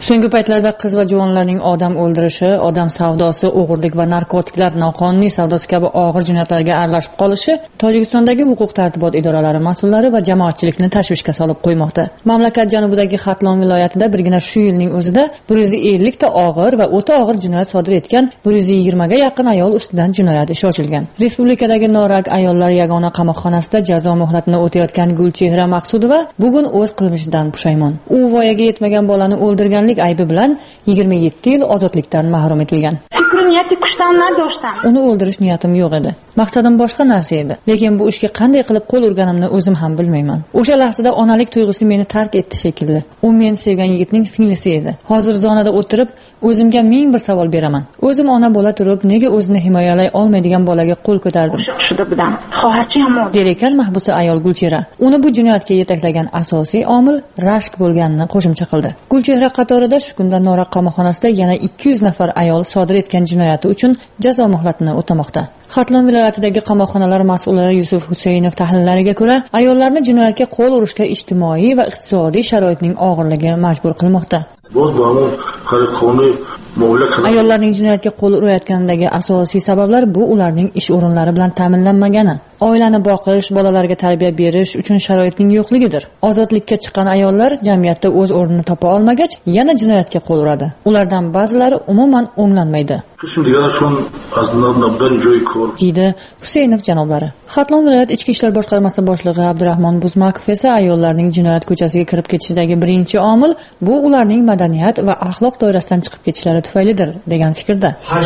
So'nggi paytlarda qiz va juvonlarning odam o'ldirishi, odam savdosi, o'g'irlik va narkotiklar noqonuniy savdosi kabi og'ir jinoyatlarga aralashib qolishi Tojikistondagi huquq-tartibot idoralari mas'ullari va jamoatchilikni tashvishga solib qo'ymoqda. Mamlakat janubidagi Xatlon viloyatida birgina shu yilning o'zida 150 ta og'ir va o'ta og'ir jinoyat sodir etgan 120 ga yaqin ayol ustidan jinoyat ishi ochilgan. Respublikadagi Norak ayollar yagona qamoqxonasida jazo muhlatini o'tayotgan Gulchehra Maqsudova bugun o'z qilmishidan pushaymon. U voyaga yetmagan bolani o'ldirgan aybi bilan 27 yil ozodlikdan mahrum etilgan. Uni o'ldirish niyatim yo'q edi. Maqsadim boshqa narsa edi. Lekin bu ishga qanday qilib qo'l urganimni o'zim ham bilmayman. O'sha lahzada onalik tuyg'usi meni tark etdi shekilli. U men sevgan yigitning singlisi edi. Hozir zonada o'tirib, o'zimga ming bir savol beraman. O'zim ona bo'la turib, nega o'zini himoyalay olmaydigan bolaga qo'l ko'tardim? Der ekan mahbusa ayol Gulchehra. Uni bu jinoyatga yetaklagan asosiy omil rashk bo'lganini qo'shimcha qildi. Gulchehra qatorida shu kunda Norak qamoqxonasida yana 200 nafar ayol sodir etgan jinoyati uchun jazo muhlatini o'tamoqda. Xatlon viloyatidagi qamoqxonalar mas'uli Yusuf Husaynov tahlillariga ko'ra, ayollarni jinoyatga qo'l urishga ijtimoiy va iqtisodiy sharoitning og'irligi majbur qilmoqda. Ayollarning jinoyatga qo'l urayotganidagi asosiy sabablar bu ularning ish o'rinlari bilan ta'minlanmagani, oilani boqish, bolalarga tarbiya berish uchun sharoitning yo'qligidir. Ozodlikka chiqqan ayollar jamiyatda o'z o'rnini topa olmagach, yana jinoyatga qo'l uradi. Ulardan ba'zilari umuman o'nglanmaydi. deydi Husaynov janoblari. Xatlon viloyat ichki ishlar boshqarmasi boshlig'i Abdurahmon Buzmakov esa ayollarning jinoyat ko'chasiga kirib ketishidagi birinchi omil bu ularning madaniyat va axloq doirasidan chiqib ketishlari tufaylidir degan fikrda.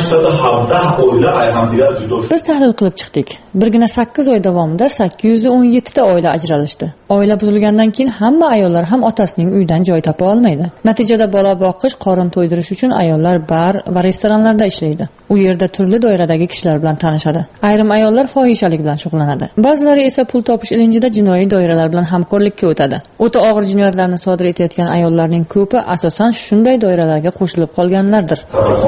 Biz tahlil qilib chiqdik. Birgina 8 oy davomida 817 ta oila ajralishdi. Oila buzilgandan keyin hamma ayollar ham otasining uyidan joy topa olmaydi. Natijada bola boqish, qorin to'ydirish uchun ayollar bar va restoranlarda ishlaydi. U yerda turli doiradagi kishilar bilan tanishadi. Ayrim ayollar fohishalik bilan shug'ullanadi. Ba'zilari esa pul topish ilinjida jinoiy doiralar bilan hamkorlikka o'tadi. O'ta og'ir jinoyatlarni sodir etayotgan ayollarning ko'pi asosan shunday doiralarga qo'shilib qolganlardir.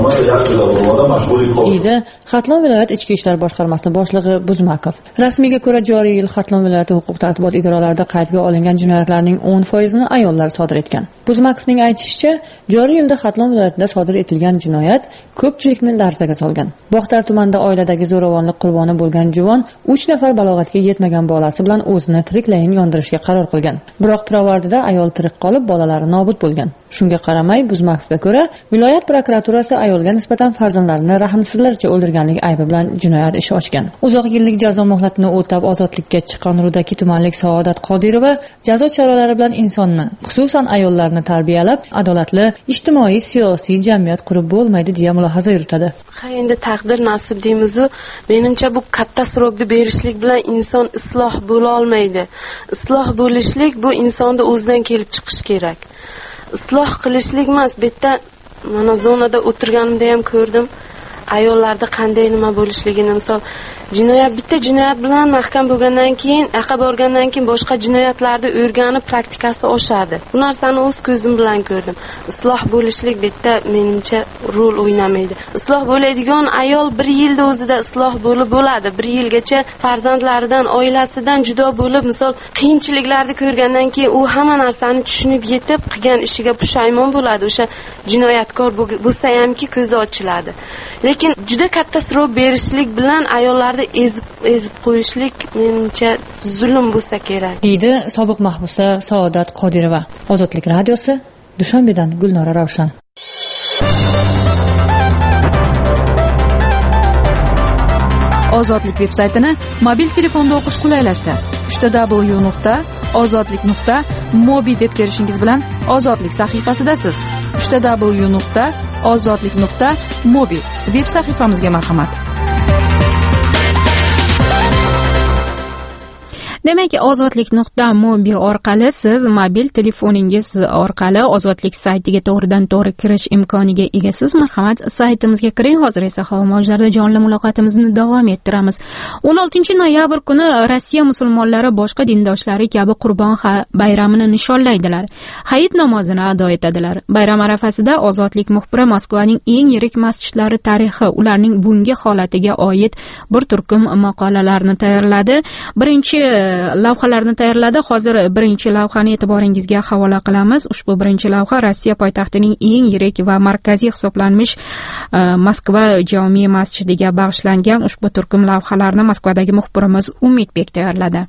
deydi Xatlon viloyat ichki ishlar boshqarmasi boshlig'i Buzmakov. Rasmiyga ko'ra joriy yil Xatlon viloyati huquq-tartibot idoralarida qaydga olingan jinoyatlarning 10%ni ayollar sodir etgan. Buzmakovning aytishicha, joriy yilda Xatlon viloyatida sodir etilgan jinoyat ko'pchilikni larzaga solgan. Bog'tar tumanida oiladagi zo'ravonlik qurboni bo'lgan juvon 3 nafar balog'atga yetmagan bolasi bilan o'zini tiriklayin yondirishga qaror qilgan. Biroq pirovardida ayol tirik qolib, bolalari nobud bo'lgan. Shunga qaramay, Buzmakovga ko'ra, viloyat prokuraturasi ayolga nisbatan farzandlarini rahmsizlarcha o'ldirganlik aybi bilan jinoyat ishi ochgan. Uzoq yillik jazo muhlatini o'tab ozodlikka chiqqan Rudaki tumanlik Saodat Qodirova jazo choralari bilan insonni, xususan ayollarni tarbiyalab, adolatli ijtimoiy siyosiy jamiyat qurib bo'lmaydi deya mulohaza yuritadi. Ha, endi taqdir nasib deymiz-u, menimcha bu katta srokni berishlik bilan inson isloh bo'la olmaydi. Isloh bo'lishlik bu insonda o'zidan kelib chiqish kerak. Isloh qilishlik emas, bu yerda mana zonada o'tirganimda ham ko'rdim. Ayollarda qanday nima bo'lishligini, misol bitta jinoyat bilan mahkam bo'lgandan keyin, aqa borgandan keyin boshqa jinoyatlarda o'rganib praktikasi oshadi. Bu narsani o'z ko'zim bilan ko'rdim. Isloh bo'lishlik bitta menimcha rol o'ynamaydi. Isloh bo'ladigan ayol 1 yilda o'zida isloh bo'ladi. 1 yilgacha farzandlaridan, oilasidan judo bo'lib, misol qiyinchiliklarni ko'rgandan keyin u hamma narsani tushunib yetib, qilgan ishiga pushaymon bo'ladi. O'sha jinoyatkor bo'lsa hamki ko'zi ochiladi. Lekin juda katta srok berishlik bilan ayollarni ezib qo'yishlik menimcha zulm bo'lsa kerak, deydi sobiq mahbusa Saodat Qodirova. Ozodlik radiosi, Dushanbedan Gulnora Ravshan. Ozodlik veb-saytini mobil telefonda o'qish qulaylashdi. www.ozodlik.mobi deb terishingiz bilan Ozodlik sahifasidasiz. www.ozodlik.mobi veb sahifamizga marhamat. Demak, ozodlik.mobi orqali siz mobil telefoningiz orqali Ozodlik saytiga to'g'ridan-to'g'ri kirish imkoniga egasiz. Marhamat, saytimizga kiring. Hozir esa havo mavjlarida jonli muloqotimizni davom ettiramiz. 16 noyabr kuni Rossiya musulmonlari boshqa dindoshlari kabi Qurbon bayramini nishonlaydilar. Hayit namozini ado etadilar. Bayram arafasida Ozodlik muxbiri Moskvaning eng yirik masjidlari tarixi, ularning bungi holatiga oid bir turkum maqolalarni tayyorladi. Birinchi lavhalarni tayyorladi. Hozir birinchi lavhani e'tiboringizga havola qilamiz. Ushbu birinchi lavha Rossiya poytaxtining eng yirik va markaziy hisoblanmish Moskva jome masjidiga bag'ishlangan. Ushbu turkum lavhalarni Moskvadagi muxbirimiz Umidbek tayyorladi.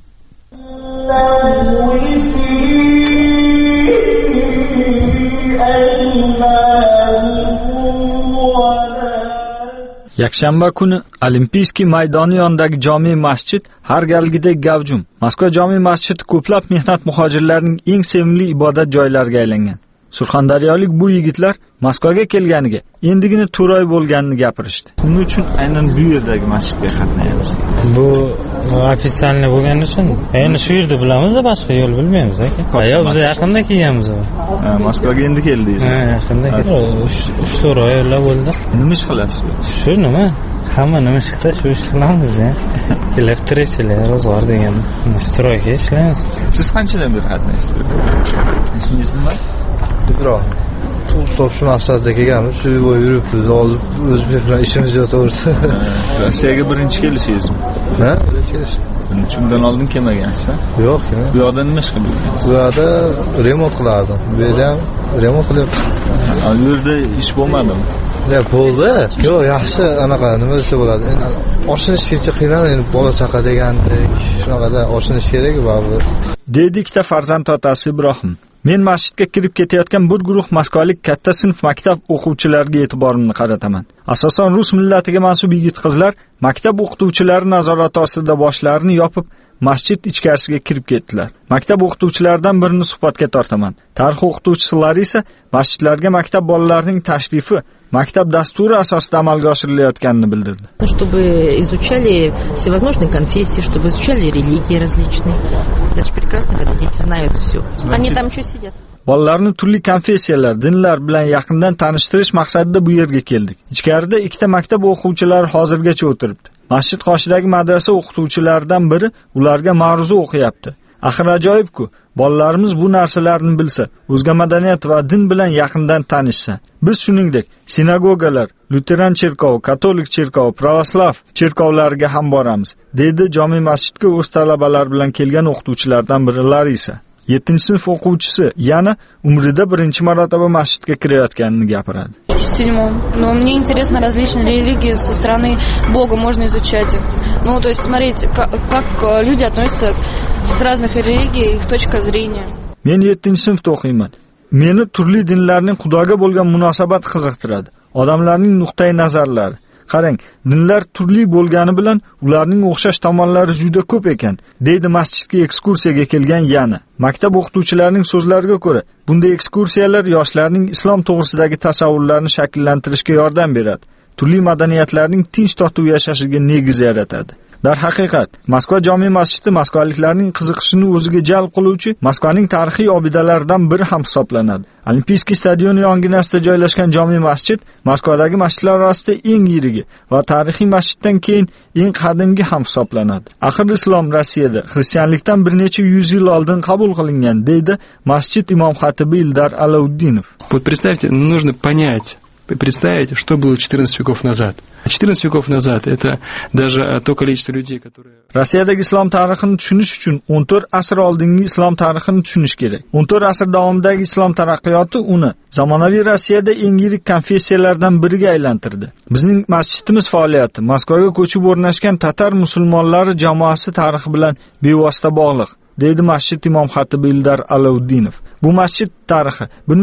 Yakshanba kuni Olimpiyskiy maydoni yonidagi jome masjid har galgidek gavjum. Moskva jome masjidi ko'plab mehnat muhojirlarining eng sevimli ibodat joylariga aylangan. Surxondaryolik bu yigitlar Moskvaga kelganiga endigina 4 oy bo'lganini gapirishdi. Buning uchun aynan bu yerdagi masjidga qatnaymiz. Bu ofitsialniy bo'lgani uchun endi shu yerda bilamiz, boshqa yo'l bilmaymiz aka. Yo'q, biz yaqinda kelganmiz. Moskvaga endi keldingiz. Ha, yaqinda keldim. 3-4 oylar bo'ldi. Nima ish qilasiz? Shu nima? Hamma nima ish qilsa shu ish qilamiz. Kelib tirikchilik, ro'zg'or degan stroyga ishlaymiz. Siz qanchadan beri qatnaysiz? Ismingiz nima? İbrahim. Pul topşu maqsadida kelganmiz. Shu bo'yi yuribmiz. Hozir o'zimiz bilan ishimiz yo'q to'g'risi. Rossiyaga birinchi kelishingizmi? Ha, birinchi kelish. Shundan oldin kelmagansiz? Yo'q, kelmadim. Bu yoqda nima ish qildingiz? Bu yoqda remont qilardim. Bu yerda ham remont qilyapman. Bu yerda ish bo'lmadimi? Ya bo'ldi. Yo'q, yaxshi anaqa nima desa bo'ladi. Oshinish kecha qiynaladi, endi bola chaqa degandek, shunaqada oshinish kerak baribir. Deydi ikkita farzand otasi Ibrohim. Men masjidga kirib ketayotgan bir guruh moskvalik katta sinf maktab o'quvchilariga e'tiborimni qarataman. Asosan rus millatiga mansub yigit-qizlar maktab o'qituvchilari nazorati ostida boshlarini yopib masjid ichkarisiga kirib ketdilar. Maktab o'qituvchilaridan birini suhbatga tortaman. Tarix o'qituvchisi Larisa masjidlarga maktab bolalarining tashrifi maktab dasturi asosida amalga oshirilayotganini bildirdi. Чтобы изучали всевозможные конфессии, чтобы изучали религии различные. Это же прекрасно, когда дети знают все. Они там что сидят? Bolalarni turli konfessiyalar, dinlar bilan yaqindan tanishtirish maqsadida bu yerga keldik. Ichkarida ikkita maktab o'quvchilari hozirgacha o'tiribdi. Masjid qoshidagi madrasa o'qituvchilaridan biri ularga ma'ruza o'qiyapti. Axir ajoyib-ku, bolalarimiz bu narsalarni bilsa, o'zga madaniyat va din bilan yaqindan tanishsa. Biz shuningdek, sinagogalar, Luteran cherkovi, Katolik cherkovi, Pravoslav cherkovlariga ham boramiz, dedi jome masjidga o'z talabalari bilan kelgan o'qituvchilardan biri Larisa. 7-sinf o'quvchisi yana umrida birinchi marotaba masjidga kirayotganini gapiradi. В 7-м. Но мне интересно различные религии со стороны Бога, можно изучать их. Ну, то есть смотреть, как люди относятся с разных религий, их точка зрения. Men 7-sinfda o'qiyman. Meni turli dinlarning Xudoga bo'lgan munosabat qiziqtiradi. Odamlarning nuqtai nazarlari. Qarang, dinlar turli bo'lgani bilan ularning o'xshash tomonlari juda ko'p ekan, deydi masjidga ekskursiyaga kelgan yana. Maktab o'qituvchilarining so'zlariga ko'ra, bunday ekskursiyalar yoshlarning islom to'g'risidagi tasavvurlarini shakllantirishga yordam beradi. Turli madaniyatlarning tinch totuv yashashiga negiz yaratadi. Darhaqiqat, Moskva jome masjidi moskvaliklarning qiziqishini o'ziga jalb qiluvchi Moskvaning tarixiy obidalaridan biri ham hisoblanadi. Olimpiyskiy stadioni yonginasida joylashgan jome masjid Moskvadagi masjidlar orasida eng yirigi va tarixiy masjiddan keyin eng qadimgi ham hisoblanadi. Axir islom Rossiyada xristianlikdan bir necha 100 yil oldin qabul qilingan, deydi masjid imom xatibi Ildar Alauddinov. Вот представьте, нужно понять. Представить, что было 14 веков назад. А 14 веков назад это даже то количество людей, которые... Rossiyadagi islom tarixini tushunish uchun 14 asr oldingi islom tarixini tushunish kerak. 14 asr davomidagi islom taraqqiyoti uni zamonaviy Rossiyada eng yirik konfessiyalardan biriga aylantirdi. Bizning masjidimiz faoliyati Moskvaga ko'chib o'rnashgan tatar musulmonlari jamoasi tarixi bilan bevosita bog'liq, deydi masjid imom xatibi Ildar Alauddinov. Bu masjid tarixi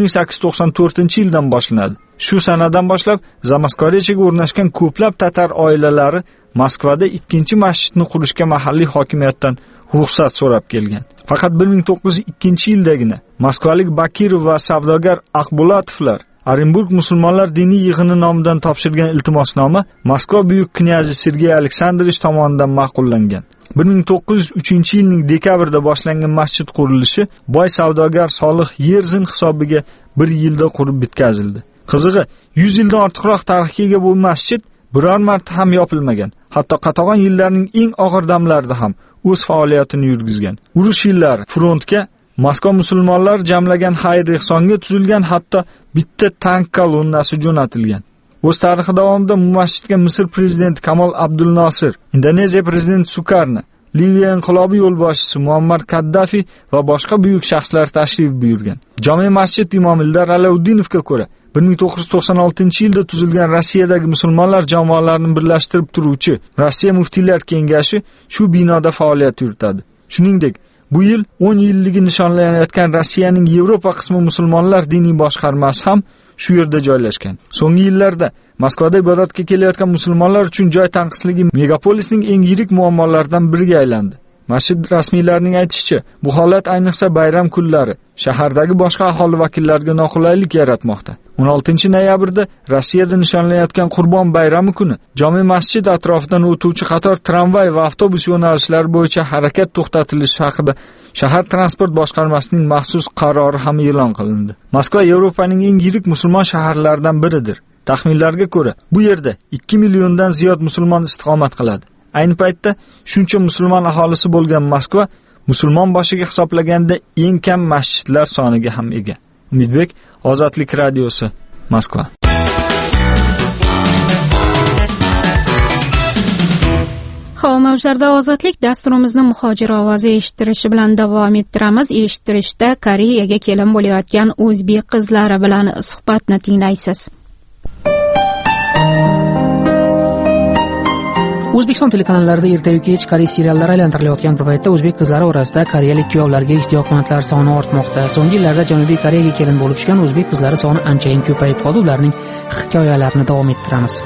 1894-yildan boshlanadi. Shu sanadan boshlab Zamoskvorechaga o'rnashgan ko'plab tatar oilalari Moskvada ikkinchi masjidni qurishga mahalliy hokimiyatdan ruxsat so'rab kelgan. Faqat 1902-yildagina moskvalik Bakirov va savdogar Aqbulatovlar Orenburg musulmonlar diniy yig'ini nomidan topshirgan iltimosnoma Moskva buyuk knyazi Sergey Aleksandrovich tomonidan ma'qullangan. 1903-yilning dekabrida boshlangan masjid qurilishi boy savdogar Solih Yerzin hisobiga 1 yilda qurib bitkazildi. Qizig'i, 100 yildan ortiqroq tarixga ega bu masjid biror marta ham yopilmagan. Hatto qatag'on yillarning eng og'ir damlarida ham o'z faoliyatini yurgizgan. Urush yillari frontga Moskva musulmonlar jamlagan xayr-ehsonga tuzilgan hatto bitta tank kolonnasi jo'natilgan. O'z tarixi davomida bu masjidga Misr prezidenti Kamol Abdul Nosir, Indoneziya prezidenti Sukarno, Liviya inqilobi yo'lboshchisi Muammar Kaddafi va boshqa buyuk shaxslar tashrif buyurgan. Jome masjid imomi Ildar Alaudinovga ko'ra, 1996-yilda tuzilgan Rossiyadagi musulmonlar jamoalarini birlashtirib turuvchi Rossiya muftiylar kengashi shu binoda faoliyat yuritadi. Shuningdek, bu yil 10 yilligi nishonlanayotgan Rossiyaning Yevropa qismi musulmonlar diniy boshqarmasi ham shu yerda joylashgan. So'nggi yillarda Moskvada ibodatga kelayotgan musulmonlar uchun joy tanqisligi megapolisning eng yirik muammolaridan biriga aylandi. Masjid rasmiylarining aytishicha, bu holat ayniqsa bayram kunlari shahardagi boshqa aholi vakillariga noqulaylik yaratmoqda. 16-noyabrda Rossiyada nishonlanayotgan Qurbon bayrami kuni jome masjid atrofidan o'tuvchi qator tramvay va avtobus yo'nalishlari bo'yicha harakat to'xtatilishi haqida shahar transport boshqarmasining maxsus qarori ham e'lon qilindi. Moskva Yevropaning eng yirik musulmon shaharlaridan biridir. Taxminlarga ko'ra, bu yerda 2 milliondan ziyod musulmon istiqomat qiladi. Ayni paytda shuncha musulmon aholisi bo'lgan Moskva musulmon boshiga hisoblaganda eng kam masjidlar soniga ham ega. Umidbek, Ozodlik radiosi, Moskva. Havo mavjlarida Ozodlik dasturimizni muhojir ovozi eshittirishi bilan davom ettiramiz. Eshittirishda Koreyaga kelin bo'layotgan o'zbek qizlari bilan suhbatni tinglaysiz. O'zbekiston telekanallarida ertayu kech koreys seriallari aylantirilayotgan bir paytda o'zbek qizlari orasida koreyalik kuyovlarga ishtiyoqmandlar soni ortmoqda. So'nggi yillarda Janubiy Koreyaga kelin bo'lib chiqqan o'zbek qizlari soni anchayin ko'payib qoldi. Ularning hikoyalarini davom ettiramiz.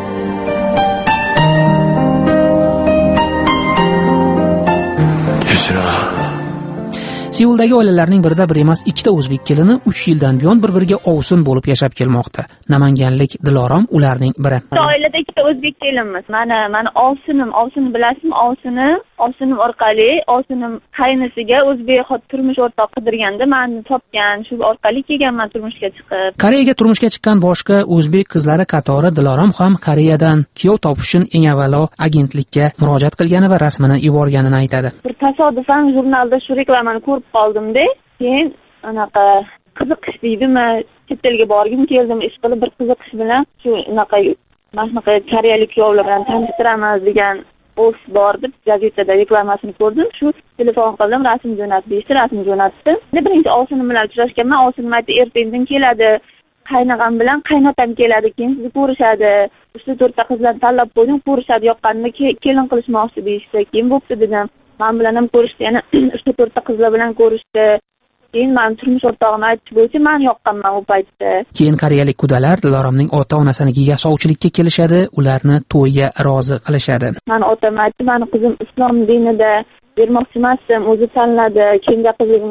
Seuldagi oilalarning birida bir emas, ikkita o'zbek kelini 3 yildan buyon bir-biriga ovsin bo'lib yashab kelmoqda. Namanganlik Dilorom ularning biri. Oilada ikkita o'zbek kelinmiz. Mana Ovsinni bilasizmi? Ovsinim orqali Ovsinim qaynisiga o'zbek turmush o'rtoq qidirganda meni topgan, shu orqali kelganman turmushga chiqib. Koreyaga turmushga chiqqan boshqa o'zbek qizlari qatori Dilorom ham Koreyadan kuyov topish uchun eng avvalo agentlikka murojaat qilgani va rasmini yuborganini aytadi. Bir tasodifan jurnalda shu reklamani ko'rib qoldim-da, keyin anaqa qiziqish deydimi, chet elga borgim keldim, ish qilib bir qiziqish bilan shu anaqa koreyalik kuyovlar bilan tanishtiramiz degan post bor deb gazetada reklamasini ko'rdim. Shu telefon qildim, rasm jo'nat deyishdi, rasm jo'natdi. Birinchi Ovsinim bilan uchrashganman. Ovsinim aytdi, ertaga keladi, qaynog'am bilan qaynotam keladi, keyin sizni ko'rishadi. 3-4 ta qizlarni tanlab qo'ydim, ko'rishadi, yoqqanida kelin qilishmoqchi deyishdi. Keyin bo'pti dedim. Men bilan ham ko'rishdi, yana 3-4 ta qizlar bilan ko'rishdi. Keyin men turmush o'rtog'im aytdi bo'yicha men yoqqanman u paytda. Keyin koreyalik qudalar Diloromning ota-onasinikiga sovchilikka kelishadi, ularni to'yga rozi qilishadi. Meni otam aytdi, meni qizim islom dinida bermoqchi emasdim, o'zi tanladi, keyingi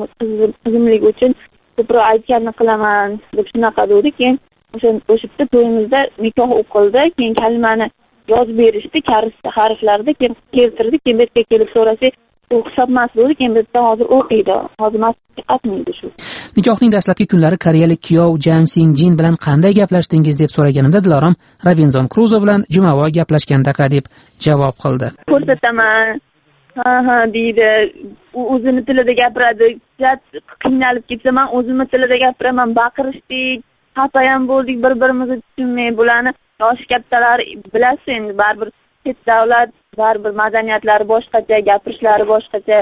qizimlik uchun ko'proq aytganini qilaman deb shunaqa dedi. Keyin o'sha to'yimizda nikoh o'qildi, keyin kalimani yozib berishdi, harflarda keyin keltirdi, keyin bu yerga kelib so'rasak u hisobmas bo'ldi, keyin bizdan hozir o'qiydi. Hozir masjidga qatnaydi shu. Nikohning dastlabki kunlari koreyalik kuyov Jang Sing-jin bilan qanday gaplashdingiz deb so'raganimda Dilorom Robinson Kruzo bilan jumavo gaplashgandaqa deb javob qildi. Ko'rsataman. Ha deydi. U o'zini tilida gapiradi. Qiynalib ketsa men o'zimni tilida gapiraman, baqirishdik, xafa ham bo'ldik, bir-birimizni tushunmay bularni yoshi kattalar bilasiz endi baribir chet davlat baribir madaniyatlari boshqacha, gapirishlari boshqacha.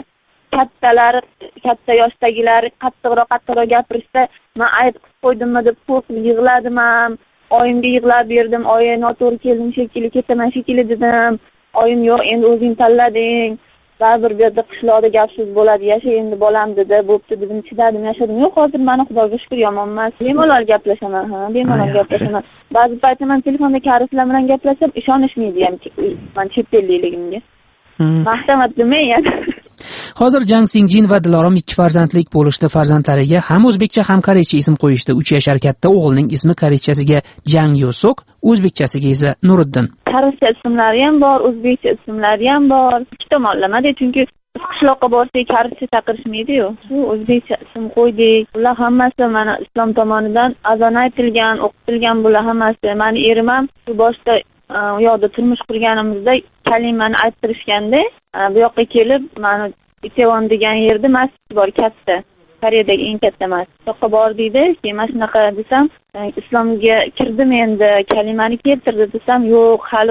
Katta yoshdagilar qattiqroq gapirishda men ayb qilib qo'ydimmi deb qo'rqib yig'ladim ham. Oyimga yig'lab berdim. Oyi, noto'g'ri keldim shekilli, ketaman shekilli dedim. Oyim yo'q, endi o'zing tanlading. Baribir bu yerda qishloqda gap so'z bo'ladi, yasha endi bolam dedi. Bo'pti dedim, chidadim, yashadim. Yo'q, hozir meni Xudoga shukr yomon emas. Bemalol gaplashaman, bemalol gaplashaman. Ba'zi paytda men telefonda karislar bilan gaplashsam, ishonishmaydi ham men chet ellikligimga. Marhamat demang. Hozir Jang Sing-jin va Dilorom 2 farzandlik bo'lishdi. Farzandlariga ham o'zbekcha, ham koreycha ism qo'yishdi. 3 yashar katta o'g'ilning ismi koreychasiga Jang Yosok, o'zbekchasiga esa Nuriddin. Koreycha ismlari ham bor, o'zbekcha ismlari ham bor. Ikki tomonlamada, chunki qishloqqa borsak koreycha chaqirishmaydi-yu. Shu o'zbekcha ism qo'ydik. Ular hammasi mana islom tomonidan azon aytilgan, o'qitilgan bular hammasi. Meni erim ham shu boshda u yoqda turmush qurganimizda kalimani ayttirishganda, bu yoqqa kelib, mana Itaewon degan yerda masjid bor, katta. Koreyadagi eng katta masjid. Bu yoqqa bordikda, keyin mana shunaqa desam, islomga kirdim endi, kalimani keltirdi desam, yo'q, hali bu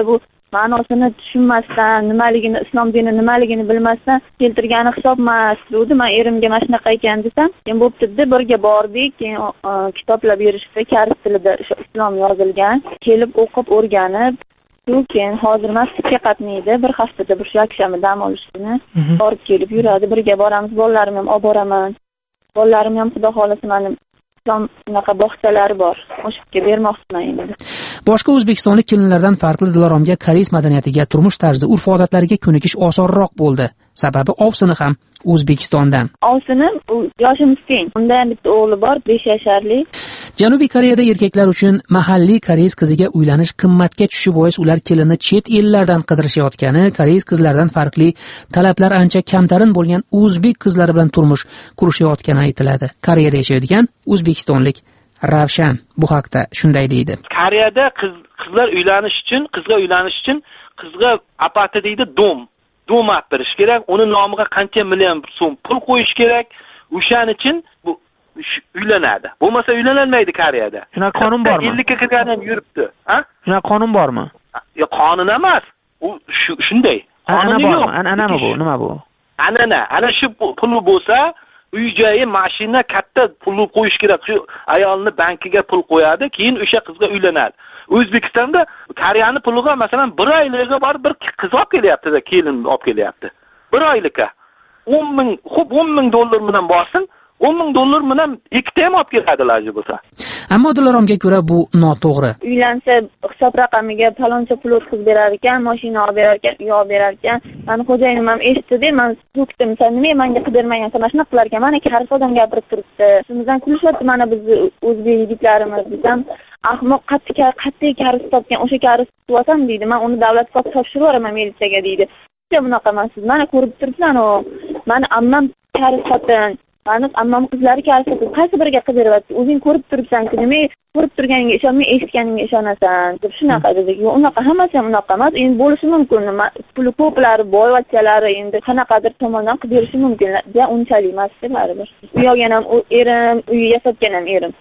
ma'nosini tushunmasdan, nimaligini, islom dini nimaligini bilmasdan keltirgani hisob emas dedi. Men erimga mana shunaqa ekan desam, keyin bo'pti-da, birga bordik. Keyin kitoblar berishdi, koreys tilida islom yozilgan. Kelib o'qib, o'rganib, keyin hozir masjidga qatnaydi. Bir haftada bir yakshanba dam olishini borib kelib yuradi. Birga boramiz. Bolalarimni ham olib boraman. Bolalarim ham xudo xolasa meni shunaqa bog'chalari bor. O'shaqqa bermoqchiman endi. Boshqa o'zbekistonlik kelinlardan farqli Diloromga koreys madaniyatiga, turmush tarzi, urf-odatlariga ko'nikish osonroq bo'ldi. Sababi ovsini ham O'zbekistondan. Ovsinim yoshimiz teng. Unda ham bitta o'g'li bor, 5 yasharli. Janubiy Koreyada erkaklar uchun mahalliy koreys qiziga uylanish qimmatga tushishi bois ular kelinni chet ellardan qidirishayotgani, koreys qizlaridan farqli talablar ancha kamtarin bo'lgan o'zbek qizlari bilan turmush qurishayotgani aytiladi. Koreyada yashaydigan o'zbekistonlik Ravshan bu haqda shunday deydi. Koreyada qizga uylanish uchun qizga apati deydi dom olib berish kerak. Uni nomiga qancha million so'm pul qo'yish kerak. O'shaning uchun bu uylanadi. Bo'lmasa uylanolmaydi Koreyada. Shunaqa qonun bormi? 50 ga kirgan ham yuribdi. Ha? Shunaqa qonun bormi? Yo'q, qonun emas. U shunday. Qonun yo'q. An'ana bu, nima bu? Ana shu pul bo'lsa, uy-joyi, mashina, katta pul qo'yish kerak. Shu ayolni bankiga pul qo'yadi, keyin o'sha qizga uylanadi. O'zbekistonda Koreyani puliga masalan 1 oylikka borib bir qiz olib kelyapti-da, kelin olib kelyapti. 1 oylikka 10 ming, xo'p 10 ming dollar bilan borsin, 10 ming dollar bilan ikkita ham olib keladilar bo'lsa. Ammo Diloromga ko'ra bu noto'g'ri. Uylansa hisob raqamiga faloncha pul o'tkazib berar ekan, mashina olib berar ekan, uy olib berar ekan. Meni xo'jayinim ham eshitdi, men so'kdim, sen nima menga qidirmagan, sen mana shunaqa qilar ekan, mana karis odam gapirib turibdi. Shundan kulishyapti mana biz o'zbek yigitlarimiz desam, ahmoq qattiq karis topgan, o'sha karis tuvatam deydi. Men uni davlatga topshirib yuboraman militsiyaga deydi. Bunaqa emas, mana ko'rib turibsan, mani ammam karis xotin. Mani ammam qizlari karisati qaysi biriga qidiryapti? O'zing ko'rib turibsan-ku, nima ko'rib turganingga ishonmay, eshitganingga ishonasan deb shunaqa dedik. Yo'q, unaqa hammasi ham unaqa emas. Endi bo'lishi mumkin. Puli ko'plari, boyvachchalari endi qanaqadir tomondan qilib berishi mumkin. Ja, unchalik emas baribir. Uyog'an ham erim, uy yasatgan ham erim.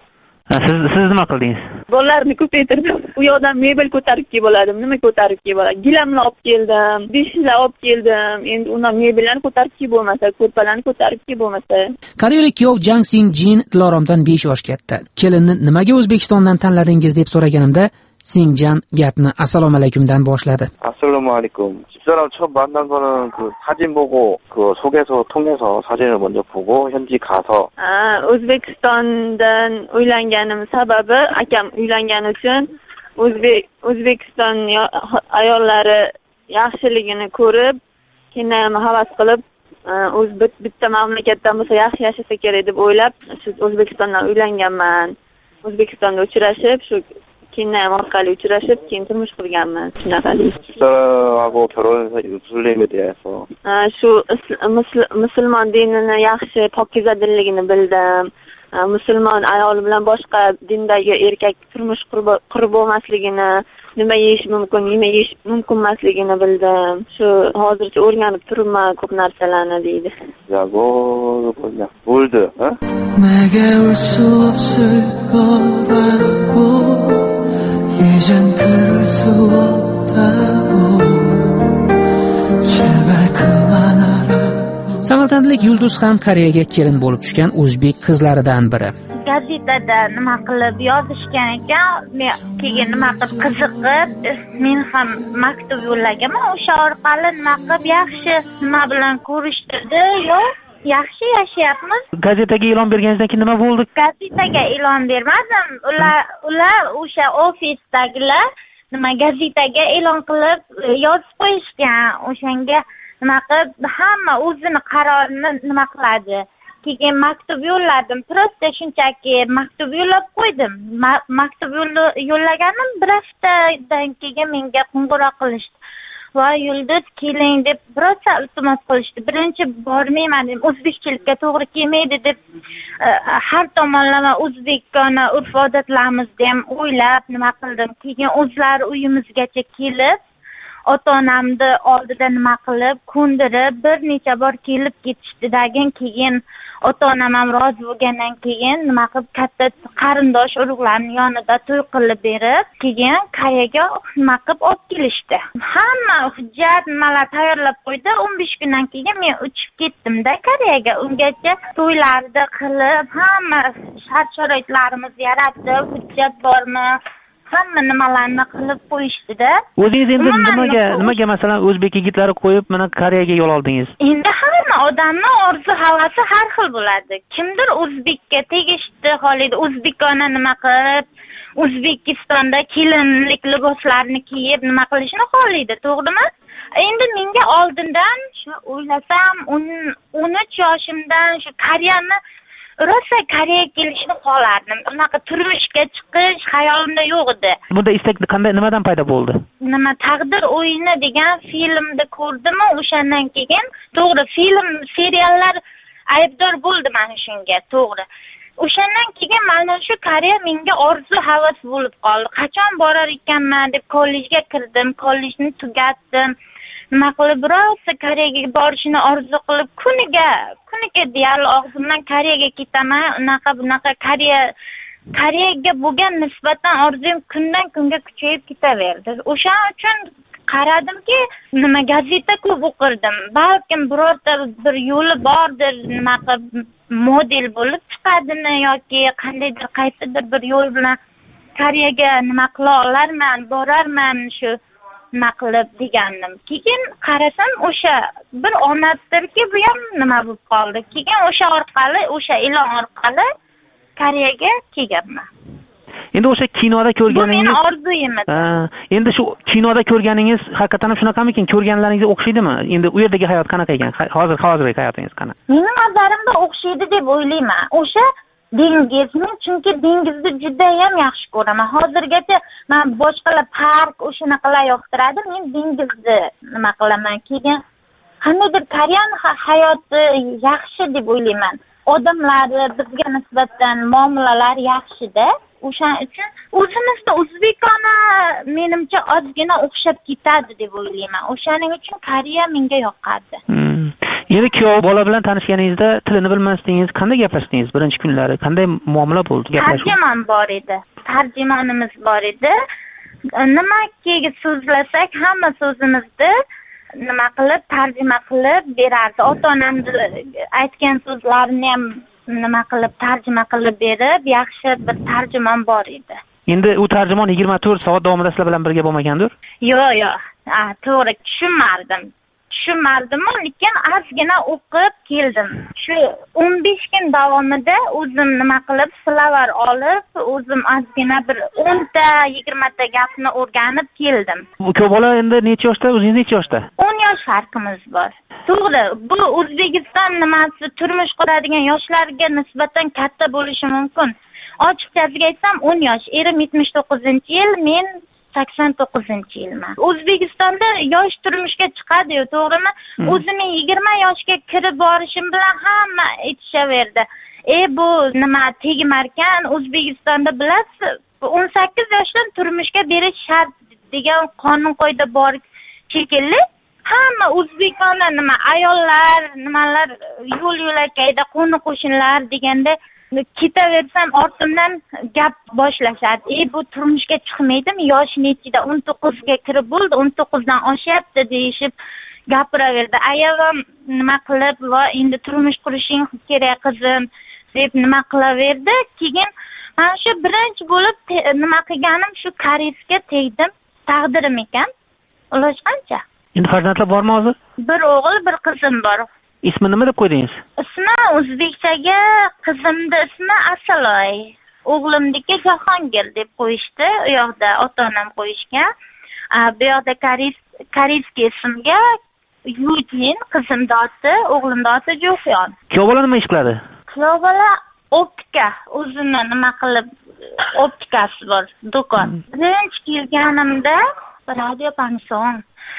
Siz nima qildingiz? Bolalarni ko'paytirdim. U yoqdan mebel ko'tarib kelib oladim. Nima ko'tarib kelib oladim? Gilamni olib keldim, beshiklar olib keldim. Endi undan mebellarni ko'tarib kelib bo'lmasa, ko'rpalarni ko'tarib kelib bo'lmasa. Koreyalik kuyov Jang Sing Jin Diloromdan 5 yosh katta. Kelinni nimaga O'zbekistondan tanladingiz deb so'raganimda, Singjan gapni assalomu alaykumdan boshladi. Assalomu alaykum. 집사람 처음 만난 거는 그 사진 보고 그 소개서 통해서 사진을 먼저 보고 현지 가서 O'zbekistondan uylanganim sababi akam uylangani uchun O'zbekiston ayollari yaxshiligini ko'rib, keyin ham havas qilib, bitta mamlakatdan bo'lsa yaxshi yashasa kerak deb o'ylab, shu O'zbekistondan uylanganman. O'zbekistonda uchrashib, shu keyin orqali uchrashib, keyin turmush qurganman. Shunaqa deydi. 집사람하고 결혼해서 무슬림에 대해서 shu musulmon dinini yaxshi, pokiza dinligini bildim. Musulmon ayol bilan boshqa dindagi erkak turmush qurib bo'lmasligini, nima yeyish mumkin, nima yeyish mumkin emasligini bildim. Shu hozircha o'rganib turibman ko'p narsalarni deydi. bo'ldi, ha? 내게 올 수 없을 거라고 이젠 그럴 수 없다고 제발 그만하라. Samarqandlik Yulduz ham Koreyaga kelin bo'lib tushgan o'zbek qizlaridan biri. Gazetada nima qilib yozishgan ekan, men keyin nima qilib qiziqib, men ham maktub yo'llaganman. O'sha orqali nima qilib yaxshi nima bilan ko'rishtirdi, yo'q. Yaxshi yashayapmiz. Gazetaga e'lon berganingizdan keyin nima bo'ldi? Gazetaga e'lon bermadim. Ular o'sha ofisdagilar nima gazetaga e'lon qilib yozib qo'yishgan. O'shanga nima qilib hamma o'zini qarorini nima qiladi. Keyin maktub yo'lladim. Prosta shunchaki maktub yo'llab qo'ydim. Maktub yo'llaganim bir haftadan keyin menga qo'ng'iroq qilishdi. Va Yulduz keling deb birosa iltimos qilishdi. Birinchi bormayman dedim, o'zbekchilikka to'g'ri kelmaydi deb har tomonlama o'zbekona urf-odatlarimizni ham o'ylab nima qildim. Keyin o'zlari uyimizgacha kelib, ota-onamni oldida nima qilib ko'ndirib bir necha bor kelib ketishdidan keyin ota-onam ham rozi bo'lgandan keyin nima qilib katta qarindosh urug'larning yonida to'y qilib berib keyin Koreyaga nima qilib olib kelishdi. Hamma hujjat nimalar tayyorlab qo'ydi. 15 kundan keyin men uchib ketdim-da Koreyaga. Ungacha to'ylarni qilib, hamma shart-sharoitlarimizni yaratib, hujjat bormi? Hamma nimalarni qilib qo'yishdi-da. O'zingiz endi nimaga masalan o'zbek yigitlari qo'yib mana Koreyaga yo'l oldingiz? Endi hamma odamning orzu havasi har xil bo'ladi. Kimdir o'zbekka tegishni xohlaydi, o'zbekona nima qilib, O'zbekistonda kelinlik liboslarni kiyib nima qilishni xohlaydi, to'g'rimi? Endi menga oldindan shu o'ylasam, 13 yoshimdan shu Koreyani rosa Koreyaga kelishni xohlardim. Unaqa turmushga chiqish xayolimda yo'q edi. Bunda istak nimadan paydo bo'ldi? Nima Taqdir o'yini degan filmni ko'rdim, o'shandan keyin to'g'ri film, seriallar aybdor bo'ldi mana shunga, to'g'ri. O'shandan keyin mana shu Koreya menga orzu havas bo'lib qoldi. Qachon borar ekanman deb kollejga kirdim, kollejni tugatdim. Nima qilib rosa Koreyaga borishni orzu qilib kuniga deyarli og'zimdan Koreyaga ketaman, bunaqa Koreyaga bo'lgan nisbatan orzum kundan kunga kuchayib ketaverdi. O'shaning uchun qaradimki, nima gazeta ko'p o'qirdim. Balkim birorta bir yo'li bordir, nima qilib model bo'lib chiqadimi yoki qandaydir qaysidir bir yo'l bilan Koreyaga nima qila olarman, borarman shu nima qilib degandim. Keyin qarasam o'sha bir omaddirki, bu ham nima bo'lib qoldi. Keyin o'sha e'lon orqali Koreyaga kelganman. Endi o'sha kinoda ko'rganingiz, bu meni orzuyim edi. Endi shu kinoda ko'rganingiz haqiqatan ham shunaqamikin? Ko'rganlaringizga o'xshaydimi? Endi u yerdagi hayot qanaqa ekan? Hozirgi hayotingiz qanaqa? Mening nazarimda o'xshaydi deb o'ylayman. O'sha dengizni, chunki dengizni juda ham yaxshi ko'raman. Hozirgacha men boshqalar park o'shanaqalar yoqtiradi, men dengizni nima qilaman. Keyin qandaydir Koreyan hayoti yaxshi deb o'ylayman. Odamlari bizga nisbatan muomalalar yaxshi-da. O'shaning uchun o'zimizda o'zbekona menimcha ozgina o'xshab ketadi deb o'ylayman. O'shaning uchun Koreya menga yoqadi. Endi kuyov bola bilan tanishganingizda tilini bilmasdingiz, qanday gaplashdingiz birinchi kunlari? Qanday muomala bo'ldi? Tarjimonimiz bor edi. Nimaga so'zlasak, hamma so'zimizni nima qilib tarjima qilib berardi. Ota-onamni aytgan so'zlarini ham nima qilib tarjima qilib berib, yaxshi bir tarjimon bor edi. Endi u tarjimon 24 soat davomida sizlar bilan birga bo'lmagandir? Yo'q. To'g'ri, tushunmadim, lekin ozgina o'qib keldim. Shu 15 kun davomida o'zim nima qilib slovar olib, o'zim ozgina bir 10 ta 20 ta gapni o'rganib keldim. Bu bola endi necha yoshda, o'zingiz necha yoshda? 10 yosh farqimiz bor. To'g'ri, bu O'zbekiston nimasi turmush quradigan yoshlarga nisbatan katta bo'lishi mumkin. Ochiqchasiga aytsam 10 yosh, erim 79-yil, men 89-yilman. O'zbekistonda yosh turmushga chiqadi-yu, to'g'rimi? O'zimning 20 yoshga kirib borishim bilan hamma aytishaverdi. Bu nima tegmarkan, O'zbekistonda bilasiz, 18 yoshdan turmushga berish shart degan qonun qoida bor shekilli. Hamma o'zbekona nima ayollar, nimalar yo'l-yo'lakayda qo'ni-qo'shnilar deganda ketaversam ortimdan gap boshlashadi. Bu turmushga chiqmaydimi? Yoshi nechida? 19 ga kirib bo'ldi, 19 dan oshyapti deyishib gapiraverdi. Ayolım nima qilib, va endi turmush qurishing kerak qizim deb nima qilaverdi. Keyin men shu birinchi bo'lib nima qilganim shu koreysga tegdim. Taqdirim ekan. Ular qancha? Endi farzandlar bormi hozir? Bir o'g'il, bir qizim bor. Ismi nima deb qo'ydingiz? Ismi o'zbekchaga, qizimning ismi Asaloy, o'g'limniki Jahongir deb qo'yishdi. U yoqda ota-onam qo'yishgan. Bu yoqda koreyskiy ismga Yujin, qizimning oti, o'g'limning oti Jo'xyon. Kuyov bola nima ish qiladi? Kuyov bola optika, o'zini nima qilib optikasi bor, do'kon. Birinchi kelganimda radio pansion.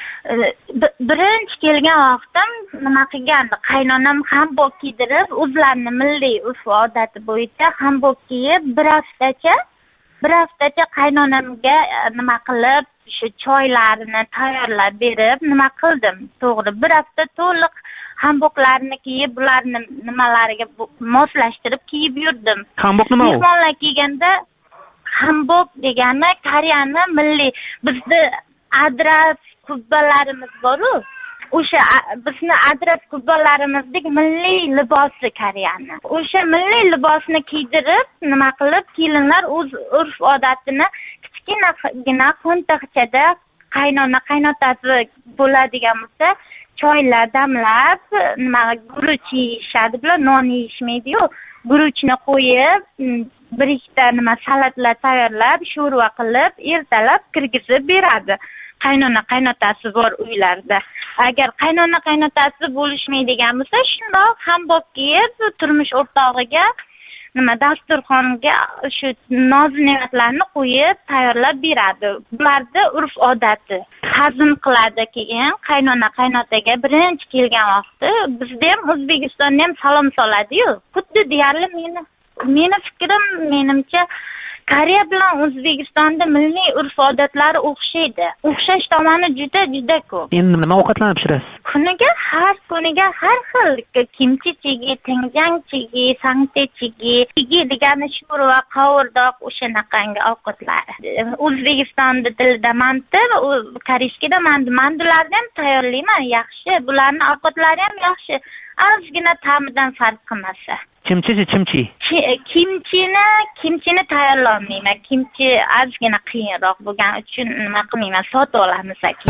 Birinchi kelgan vaqtim nima qilgandi? Qaynonam hanbok kiydirib, o'zlarining milliy urf odati bo'yicha hanbok kiyib, bir haftacha qaynonamga nima qilib, shu choylarini tayyorlab berib nima qildim. To'g'ri, bir hafta to'liq hanboklarni kiyib, bularni nimalariga moslashtirib kiyib yurdim. Hanbok nima u? Mehmonlar kelganda hanbok degani Koreyani milliy, bizda adras kubbalarimiz bor-ku. O'sha bizni adras kubbalarimizdek milliy libosi Koreyani. O'sha milliy libosni kiydirib, nima qilib, kelinlar o'z urf-odatini kichkinagina qo'ntiqchada qaynotasi bo'ladigan bo'lsa, choylar damlab, nima guruch yeyishadi, bular non yeyishmaydi-yu. Guruchni qo'yib, bir ikkita nima salatlar tayyorlab, sho'rva qilib, ertalab kirgizib beradi. Qaynotasi bor uylarda. Agar qaynotasi bo'lishmaydigan bo'lsa, shundoq hanbok kiyib, turmush o'rtog'iga nima dasturxonga shu noz-ne'matlarni qo'yib tayyorlab beradi. Bularda urf-odati. Hazm qiladi keyin qaynotaga birinchi kelgan vaqti bizda ham O'zbekistonda ham salom soladi-yu. Xuddi deyarli meni fikrim, menimcha Koreya bilan O'zbekistonda milliy urf-odatlari o'xshaydi. O'xshash tomoni juda ko'p. Endi nima ovqatlarni pishirasiz? Kuniga har xil kimchi chigi, tinjang chigi, sangte chigi degani sho'rva, qovurdoq, o'shanaqangi ovqatlar. O'zbekistonda tilida manti, koreyskada mandularni ham tayyorlayman, yaxshi. Bularning ovqatlari ham yaxshi. Ozgina ta'midan farq qilmasa. Kimchi. Kimchini tayyorlamayman. Kimchi ozgina qiyinroq bo'lgani uchun nima qilmayman, sotib olamiz aka.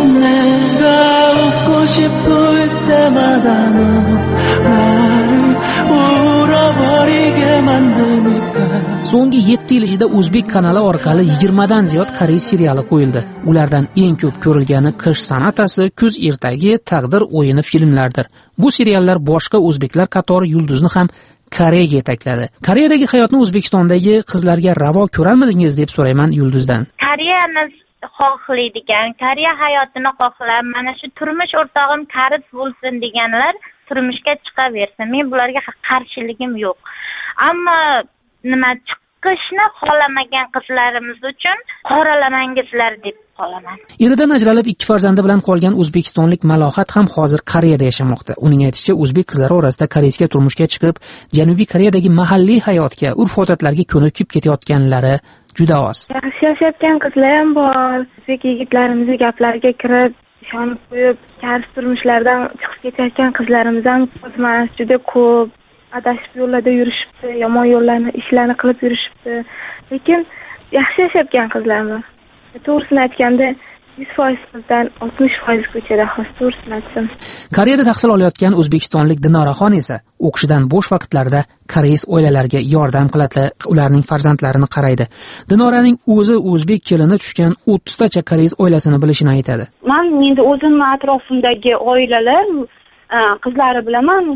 So'nggi 7 yil ichida O'zbek kanali orqali 20 dan ziyod koreys seriali qo'yildi. Ulardan eng ko'p ko'rilgani Qish san'atasi, Kuz ertagi, Taqdir o'yini filmlardir. Bu seriallar boshqa o'zbeklar qatori yulduzni ham Koreyaga yetakladi. Koreyadagi hayotni O'zbekistondagi qizlarga ravo ko'rarmidingiz deb so'rayman Yulduzdan. Koreyani xohlaydigan, Koreya hayotini xohlab, mana shu turmush o'rtog'im koreys bo'lsin deganlar turmushga chiqaversin. Men bularga qarshiligim yo'q. Ammo nima chiqishni xohlamagan qizlarimiz uchun qoralamangizlar deb qolaman. Eridan ajralib 2 farzandi bilan qolgan o'zbekistonlik Malohat ham hozir Koreyada yashamoqda. Uning aytishicha, o'zbek qizlari orasida koreysga turmushga chiqib, Janubiy Koreyadagi mahalliy hayotga, urf-odatlarga ko'nikib ketayotganlari juda oz. Yaxshi yashayotgan qizlar ham bor. O'zbek yigitlarimizning gaplariga kirib, ishonib qo'yib, kars turmushlardan chiqib ketayotgan qizlarimiz ham o'zimiz juda ko'p. Adashib yo'llarda yurishibdi, yomon yo'llarni, ishlarni qilib yurishibdi. Lekin yaxshi yashayotgan qizlarmi? To'g'risini aytganda 100% qizdan 60% ko'chada, hozir to'g'risini aytsam. Koreyada tahsil olayotgan o'zbekistonlik Dinoraxon esa o'qishidan bo'sh vaqtlarida koreys oilalarga yordam qiladi, ularning farzandlarini qaraydi. Dinoraning o'zi o'zbek kelini tushgan 30 tacha koreys oilasini bilishini aytadi. Men endi o'zim atrofimdagi oilalar qizlari bilaman.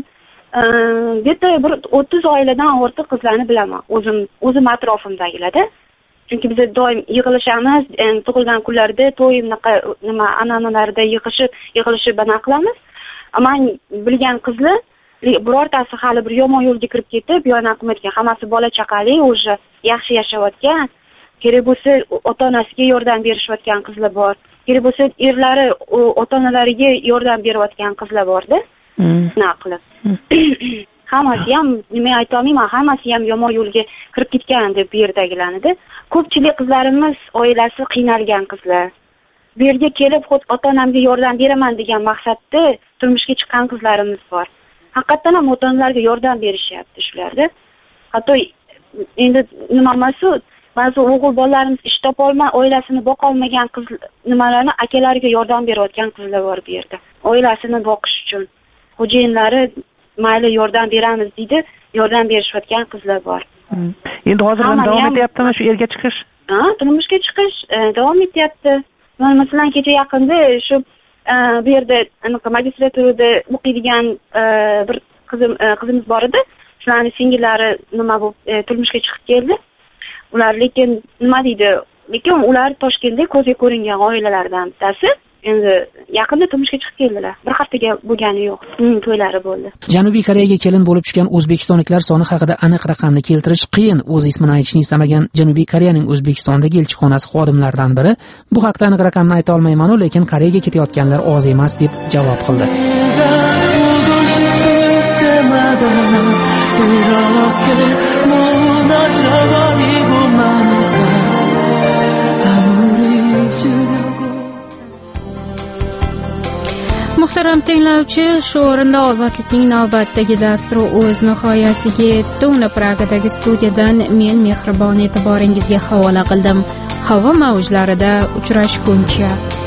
Bitta bir 30 oiladan ortiq qizlarni bilaman. O'zim atrofimdagilarda. Chunki biz doim yig'ilishamiz, tug'ilgan kunlarda, to'y nima an'analarda yig'ilishib bana qilamiz. Men bilgan qizlar birortasi hali bir yomon yo'lga kirib ketib, yana qilmayotgan, hammasi bola chaqali, o'sha yaxshi yashayotgan, kerak bo'lsa ota-onasiga yordam berishayotgan qizlar bor. Kerak bo'lsa erlari ota-onalariga yordam berayotgan qizlar bor-da. Nima qilib? Hammasi ham nima ayta olmayman, hammasi ham yomon yo'lga kirib ketgan deb bu yerdagilarni-da. Ko'pchilik qizlarimiz oilasi qiynalgan qizlar. Bu yerga kelib, ota-onamga yordam beraman degan maqsadda turmushga chiqqan qizlarimiz bor. Haqiqatan ham ota-onalarga yordam berishyapti shularda. Hatto endi nima masu, ba'zi o'g'il bolalarimiz ish topa olmay, oilasini boqa olmagan qiz nimalarni akalariga yordam berayotgan qizlar bor bu yerda. Oilasini boqish uchun xo'jayinlari mayli yordam beramiz deydi, yordam berishayotgan qizlar bor. Endi hozir ham davom etyaptimi shu erga chiqish? Turmushga chiqish davom etyapti. Men masalan kecha yaqinda shu bu yerda magistraturada o'qiydigan bir qizimiz bor edi. Shularning singillari nima bo'lib turmushga chiqib keldi. Ular lekin nima deydi? Lekin ular Toshkentda ko'zga ko'ringan oilalardan bittasi. endi yaqinda turmushga chiqib keldilar. Bir haftaga bo'lgani yo'q. Uning to'ylari bo'ldi. Janubiy Koreyaga kelin bo'lib tushgan o'zbekistonliklar soni haqida aniq raqamni keltirish qiyin. O'z ismini aytishni istamagan Janubiy Koreyaning O'zbekistondagi elchixonasi xodimlaridan biri bu haqda aniq raqamni ayta olmayman-u, lekin Koreyaga ketayotganlar oz emas deb javob qildi. Muhtaram tinglovchi, shu o'rinda Ozodlikning navbatdagi dasturi o'z nihoyasiga yetdi. Uni Pragadagi studiyadan men mehribon e'tiboringizga havola qildim. Havo mavjlarida uchrashguncha